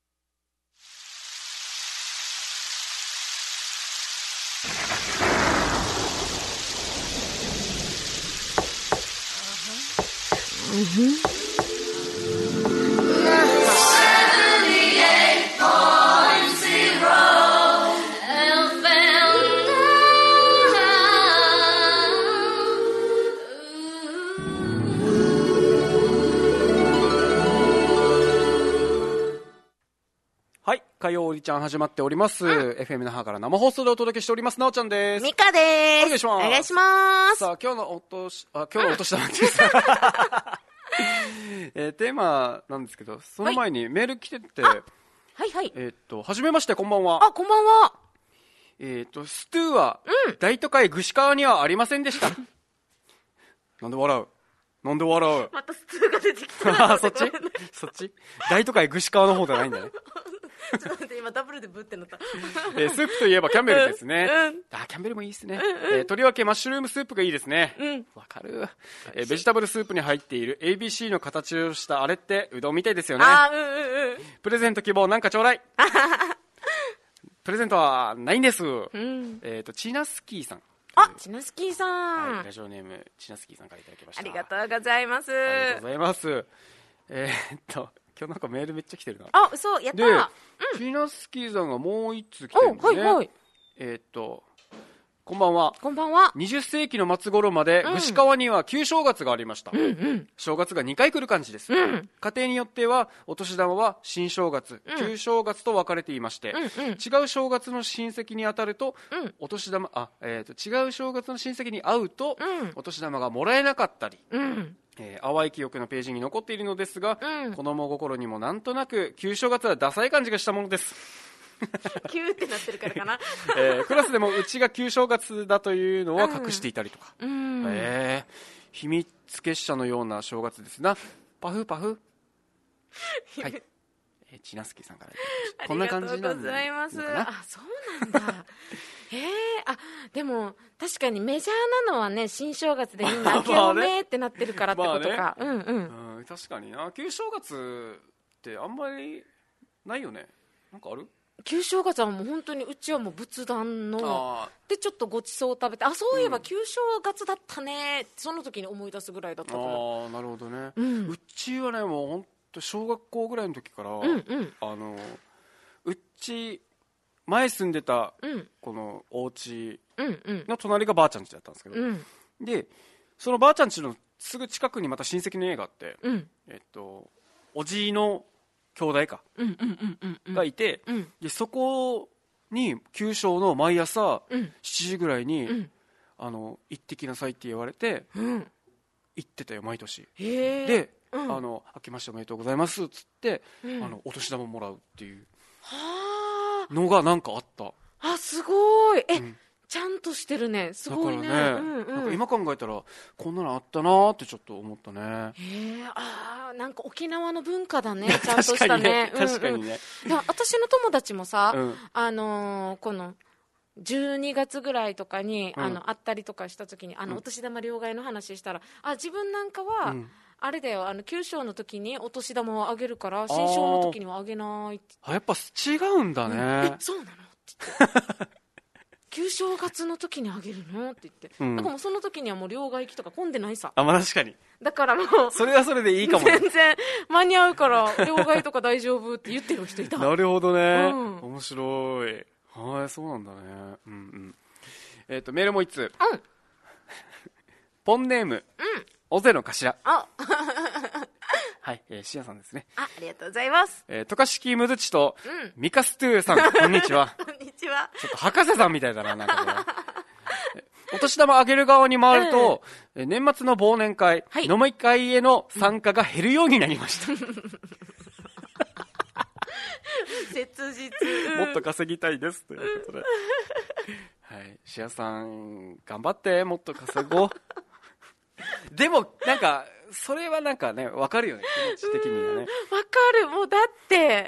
[SPEAKER 1] はい、火曜おりちゃん始まっております。FM 那覇から生放送でお届けしております。なおちゃんです。
[SPEAKER 2] ミカです。
[SPEAKER 1] お願いします。
[SPEAKER 2] お願いします。
[SPEAKER 1] さあ、今日のお年玉です。テーマなんですけど、その前にメール来てて、はじめまして、こんばんは。
[SPEAKER 2] こんばんは。
[SPEAKER 1] ストゥーは、大都会串川にはありませんでした。なんで笑う？ま
[SPEAKER 2] たストゥーが出てきた。
[SPEAKER 1] そっち大都会串川の方じゃないんだね。
[SPEAKER 2] ちょっと待って、今ダブルでブってなった。
[SPEAKER 1] スープといえばキャンベルですね。キャンベルもいいですね。とりわけマッシュルームスープがいいですね。わかる。ベジタブルスープに入っている ABC の形をしたあれってうどんみたいですよね。プレゼント希望なんかちょうだい。プレゼントはないんです。チナスキーさん。
[SPEAKER 2] チナスキーさん。
[SPEAKER 1] ラジオネームチナスキーさんからいただきました。
[SPEAKER 2] ありがとうございます。
[SPEAKER 1] ありがとうございます。今日なんかメールめっちゃ来てるな。
[SPEAKER 2] 嘘、やった。
[SPEAKER 1] チナスキーさんがもう一通来てるんですね。こんばんは。
[SPEAKER 2] こんばんは。
[SPEAKER 1] 20世紀の末頃まで串川には旧正月がありました。正月が2回来る感じです。家庭によってはお年玉は新正月、旧正月と分かれていまして、違う正月の親戚に当たると、お年玉違う正月の親戚に会うと、お年玉がもらえなかったり、淡い記憶のページに残っているのですが、子供心にもなんとなく旧正月はダサい感じがしたものです。
[SPEAKER 2] キューってなってるからかな。
[SPEAKER 1] クラスでもうちが旧正月だというのは隠していたりとか、秘密結社のような正月ですな。パフパフ。はい。チナスキーさんからこんな感じなんで。
[SPEAKER 2] ありがとうございます。そうなんだ。でも確かにメジャーなのはね、新正月でみんな明けおめってなってるからってことか。
[SPEAKER 1] 確かにな。旧正月ってあんまりないよね。なんかある？
[SPEAKER 2] 旧正月はもう本当にうちはもう仏壇のでちょっとごちそう食べて、そういえば旧正月だったね、その時に思い出すぐらいだったから。
[SPEAKER 1] なるほどね。うちはね、もう本当小学校ぐらいの時から、うち前住んでたこのお家の隣がばあちゃん家だったんですけど、でそのばあちゃん家のすぐ近くにまた親戚の家があって、おじいの兄弟かがいて、でそこに旧正の毎朝7時ぐらいに、行ってきなさいって言われて、 行ってたよ毎年。
[SPEAKER 2] で、
[SPEAKER 1] 明けましておめでとうございますっつって、お年玉もらうっていうのがなんかあった。
[SPEAKER 2] あ、すごい。ちゃんとしてるね。すごいね。
[SPEAKER 1] なんか今考えたらこんなのあったなーってちょっと思ったね。
[SPEAKER 2] なんか沖縄の文化だね。ちゃんとしたね。
[SPEAKER 1] 確かにね。
[SPEAKER 2] 私の友達もさ、この12月ぐらいとかに会ったりとかした時にお年玉両替の話したら、自分なんかは、あれだよ、旧正の時にお年玉をあげるから新正の時にはあげないって。
[SPEAKER 1] やっぱ違うんだね。
[SPEAKER 2] そうなのって言って。旧正月の時にあげるのって言って、だからもうその時にはもう両替機とか混んでないさ。
[SPEAKER 1] まあ確かに。
[SPEAKER 2] だからもう
[SPEAKER 1] それはそれでいいかもね。
[SPEAKER 2] 全然間に合うから両替とか大丈夫って言ってる人いた。
[SPEAKER 1] なるほどね。面白い。はい、そうなんだね。メールもう一つ。ポンネーム、オゼの頭。はい、シアさんですね。
[SPEAKER 2] ありがとうございます。
[SPEAKER 1] トカシキムズチと、ミカストゥーさん、こんにちは。
[SPEAKER 2] こんにちは。
[SPEAKER 1] ちょっと博士さんみたいだな、なんかね。お年玉あげる側に回ると、年末の忘年会、飲み会への参加が減るようになりました。
[SPEAKER 2] 切実。
[SPEAKER 1] もっと稼ぎたいです、ということで。はい、シアさん、頑張って、もっと稼ごう。でも、なんか、それはなんかね、わかるよね、気持ち的にはね。
[SPEAKER 2] わかる。もうだって、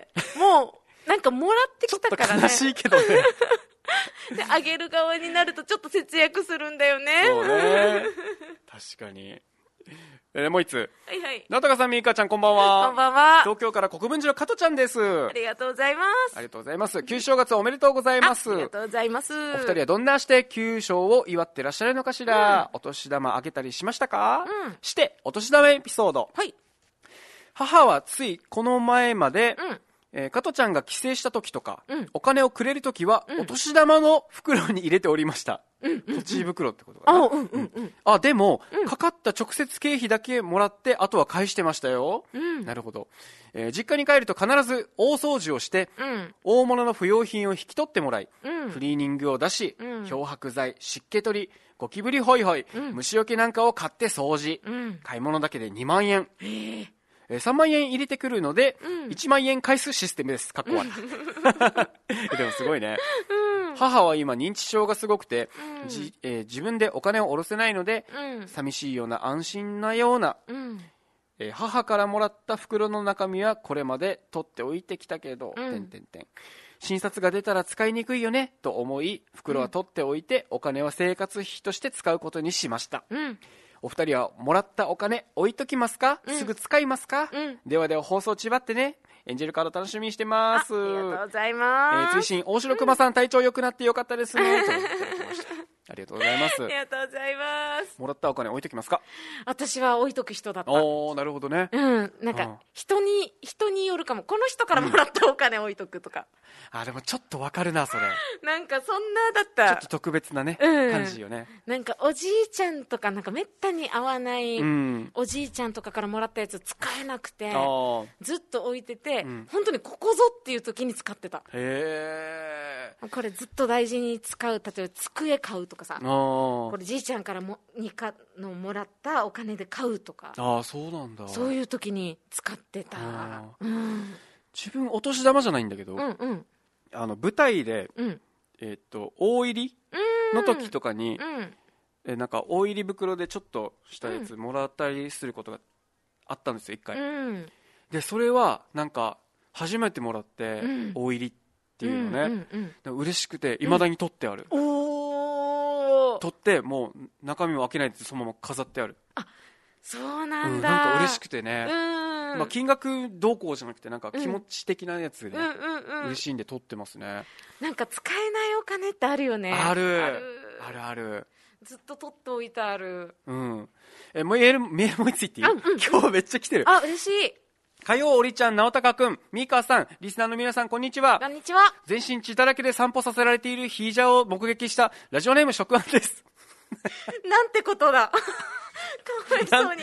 [SPEAKER 2] もう、なんかもらってきたからね。
[SPEAKER 1] ちょっと悲しいけどね。
[SPEAKER 2] で、あげる側になるとちょっと節約するんだよね。
[SPEAKER 1] そうね。確かに。もう一つ。
[SPEAKER 2] はいはい。
[SPEAKER 1] なたかさん、みーかちゃん、こんばんは。
[SPEAKER 2] こんばんは。
[SPEAKER 1] 東京から国分寺の加トちゃんです。
[SPEAKER 2] ありがとうございます。
[SPEAKER 1] ありがとうございます。旧正月おめでとうございます。
[SPEAKER 2] ありがとうございます。
[SPEAKER 1] お二人はどんなして旧正を祝ってらっしゃるのかしら。お年玉あげたりしましたか？して、お年玉エピソード。
[SPEAKER 2] はい。
[SPEAKER 1] 母はついこの前まで、加トちゃんが帰省した時とか、お金をくれる時は、お年玉の袋に入れておりました。土地袋ってことかな。でも、かかった直接経費だけもらって、あとは返してましたよ。なるほど。実家に帰ると必ず大掃除をして、大物の不要品を引き取ってもらい、クリーニングを出し、漂白剤、湿気取り、ゴキブリホイホイ、虫除けなんかを買って掃除。買い物だけで2万円。3万円入れてくるので、1万円返すシステムです。かっこ悪い。でもすごいね。母は今認知症がすごくて、自分でお金を下ろせないので、寂しいような安心なような、母からもらった袋の中身はこれまで取っておいてきたけど、診察が出たら使いにくいよねと思い、袋は取っておいて、お金は生活費として使うことにしました。お二人はもらったお金置いときますか？すぐ使いますか？ではでは放送ちばってね。エンジェルカード楽しみにしてます。
[SPEAKER 2] ありがとうございます。
[SPEAKER 1] 追伸、大城熊さん体調良くなってよかったですね。といただきました。ありがとうございます。
[SPEAKER 2] ありがとうございます。
[SPEAKER 1] もらったお金置いときますか？
[SPEAKER 2] 私は置いとく人だった。
[SPEAKER 1] なるほどね。
[SPEAKER 2] なんか、人によるかも。この人からもらったお金置いとくとか。
[SPEAKER 1] でもちょっとわかるな、それ。
[SPEAKER 2] なんかそんなだった。
[SPEAKER 1] ちょっと特別なね、感じよね。
[SPEAKER 2] なんかおじいちゃんとか、なんかめったに会わない、おじいちゃんとかからもらったやつ使えなくて、ずっと置いてて、本当にここぞっていう時に使ってた。これずっと大事に使う。例えば机買うとかさ、これじいちゃんからもらったお金で買うとか。
[SPEAKER 1] そうなんだ。
[SPEAKER 2] そういう時に使ってた。
[SPEAKER 1] 自分お年玉じゃないんだけど、舞台で、大入りの時とかに、なんか大入り袋でちょっとしたやつもらったりすることがあったんですよ、一回。でそれはなんか初めてもらって、大入りっていうのね、嬉しくていまだに取ってある。取ってもう中身も開けないでそのまま飾ってある。
[SPEAKER 2] そうなんだ。
[SPEAKER 1] なんか嬉しくてね、金額どうこうじゃなくてなんか気持ち的なやつで、嬉しいんで取ってますね。なん
[SPEAKER 2] か使えないお金ってあるよね。
[SPEAKER 1] ある。
[SPEAKER 2] ずっと取っておいてある。
[SPEAKER 1] メールもいついっていい？今日めっちゃ来てる。
[SPEAKER 2] 嬉しい。
[SPEAKER 1] 火曜おりちゃん、直高くん、ミカさん、リスナーの皆さん、こんにちは。
[SPEAKER 2] こんにちは。
[SPEAKER 1] 全身血だらけで散歩させられているヒージャーを目撃したラジオネーム食案です。
[SPEAKER 2] なんてことだ。かわいそうに。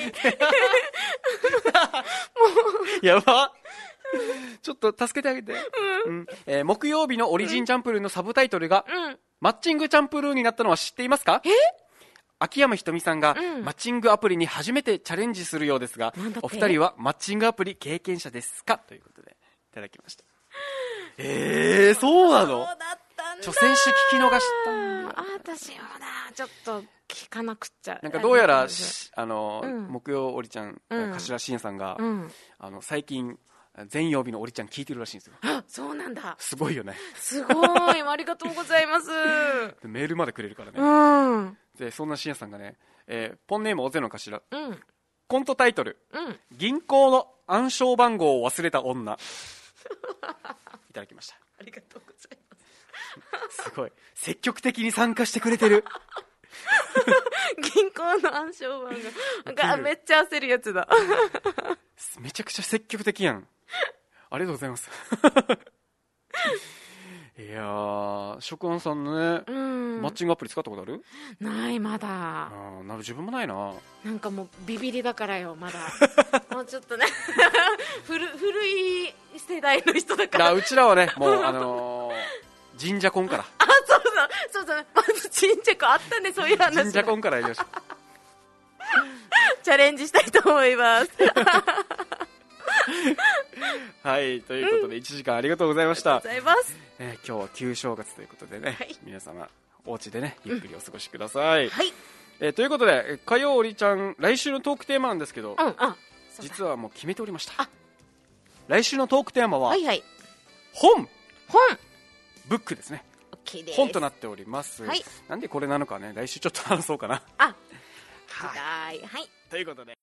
[SPEAKER 1] やば。ちょっと助けてあげて。木曜日のオリジンチャンプルーのサブタイトルが、マッチングチャンプルーになったのは知っていますか？ 秋山ひとみさんがマッチングアプリに初めてチャレンジするようですが、お二人はマッチングアプリ経験者ですか、ということでいただきました。そうなの？
[SPEAKER 2] そうだったんだ。
[SPEAKER 1] 先週聞き逃したんだ。
[SPEAKER 2] 私もな、ちょっと聞かなくっちゃ。
[SPEAKER 1] なんかどうやら木曜おりちゃん、頭慎さんが、最近全曜日のおりちゃん聞いてるらしいんですよ。
[SPEAKER 2] あ、そうなんだ。
[SPEAKER 1] すごいよね。
[SPEAKER 2] すごい、ありがとうございます。
[SPEAKER 1] メールまでくれるからね。でそんな慎さんがね、ポンネームおぜの頭、コントタイトル、銀行の暗証番号を忘れた女いただきました。
[SPEAKER 2] ありがとうございます。
[SPEAKER 1] すごい積極的に参加してくれてる。
[SPEAKER 2] 銀行の暗証番号がめっちゃ焦るやつだ。
[SPEAKER 1] めちゃくちゃ積極的やん。ありがとうございます。いやー、職安さんのね、マッチングアプリ使ったことある？
[SPEAKER 2] ない、まだ。
[SPEAKER 1] 自分もないな。
[SPEAKER 2] なんかもうビビりだからよ、まだ。もうちょっとね古い世代の人だから。
[SPEAKER 1] うちらはね、もう神社婚から。
[SPEAKER 2] そうまず神社婚あったね、そういう話。
[SPEAKER 1] 神社婚からやりましょう。
[SPEAKER 2] チャレンジしたいと思います。
[SPEAKER 1] はい、ということで1時間ありがとうございました。
[SPEAKER 2] ありがとうございます。
[SPEAKER 1] 今日は旧正月ということでね、皆様お家でねゆっくりお過ごしください。
[SPEAKER 2] はい。
[SPEAKER 1] ということで火曜おりちゃん、来週のトークテーマなんですけど、実はもう決めておりました。来週のトークテーマは、本ブックですね。本となっております。なんでこれなのかね、来週ちょっと話そうかな。
[SPEAKER 2] はい。
[SPEAKER 1] ということで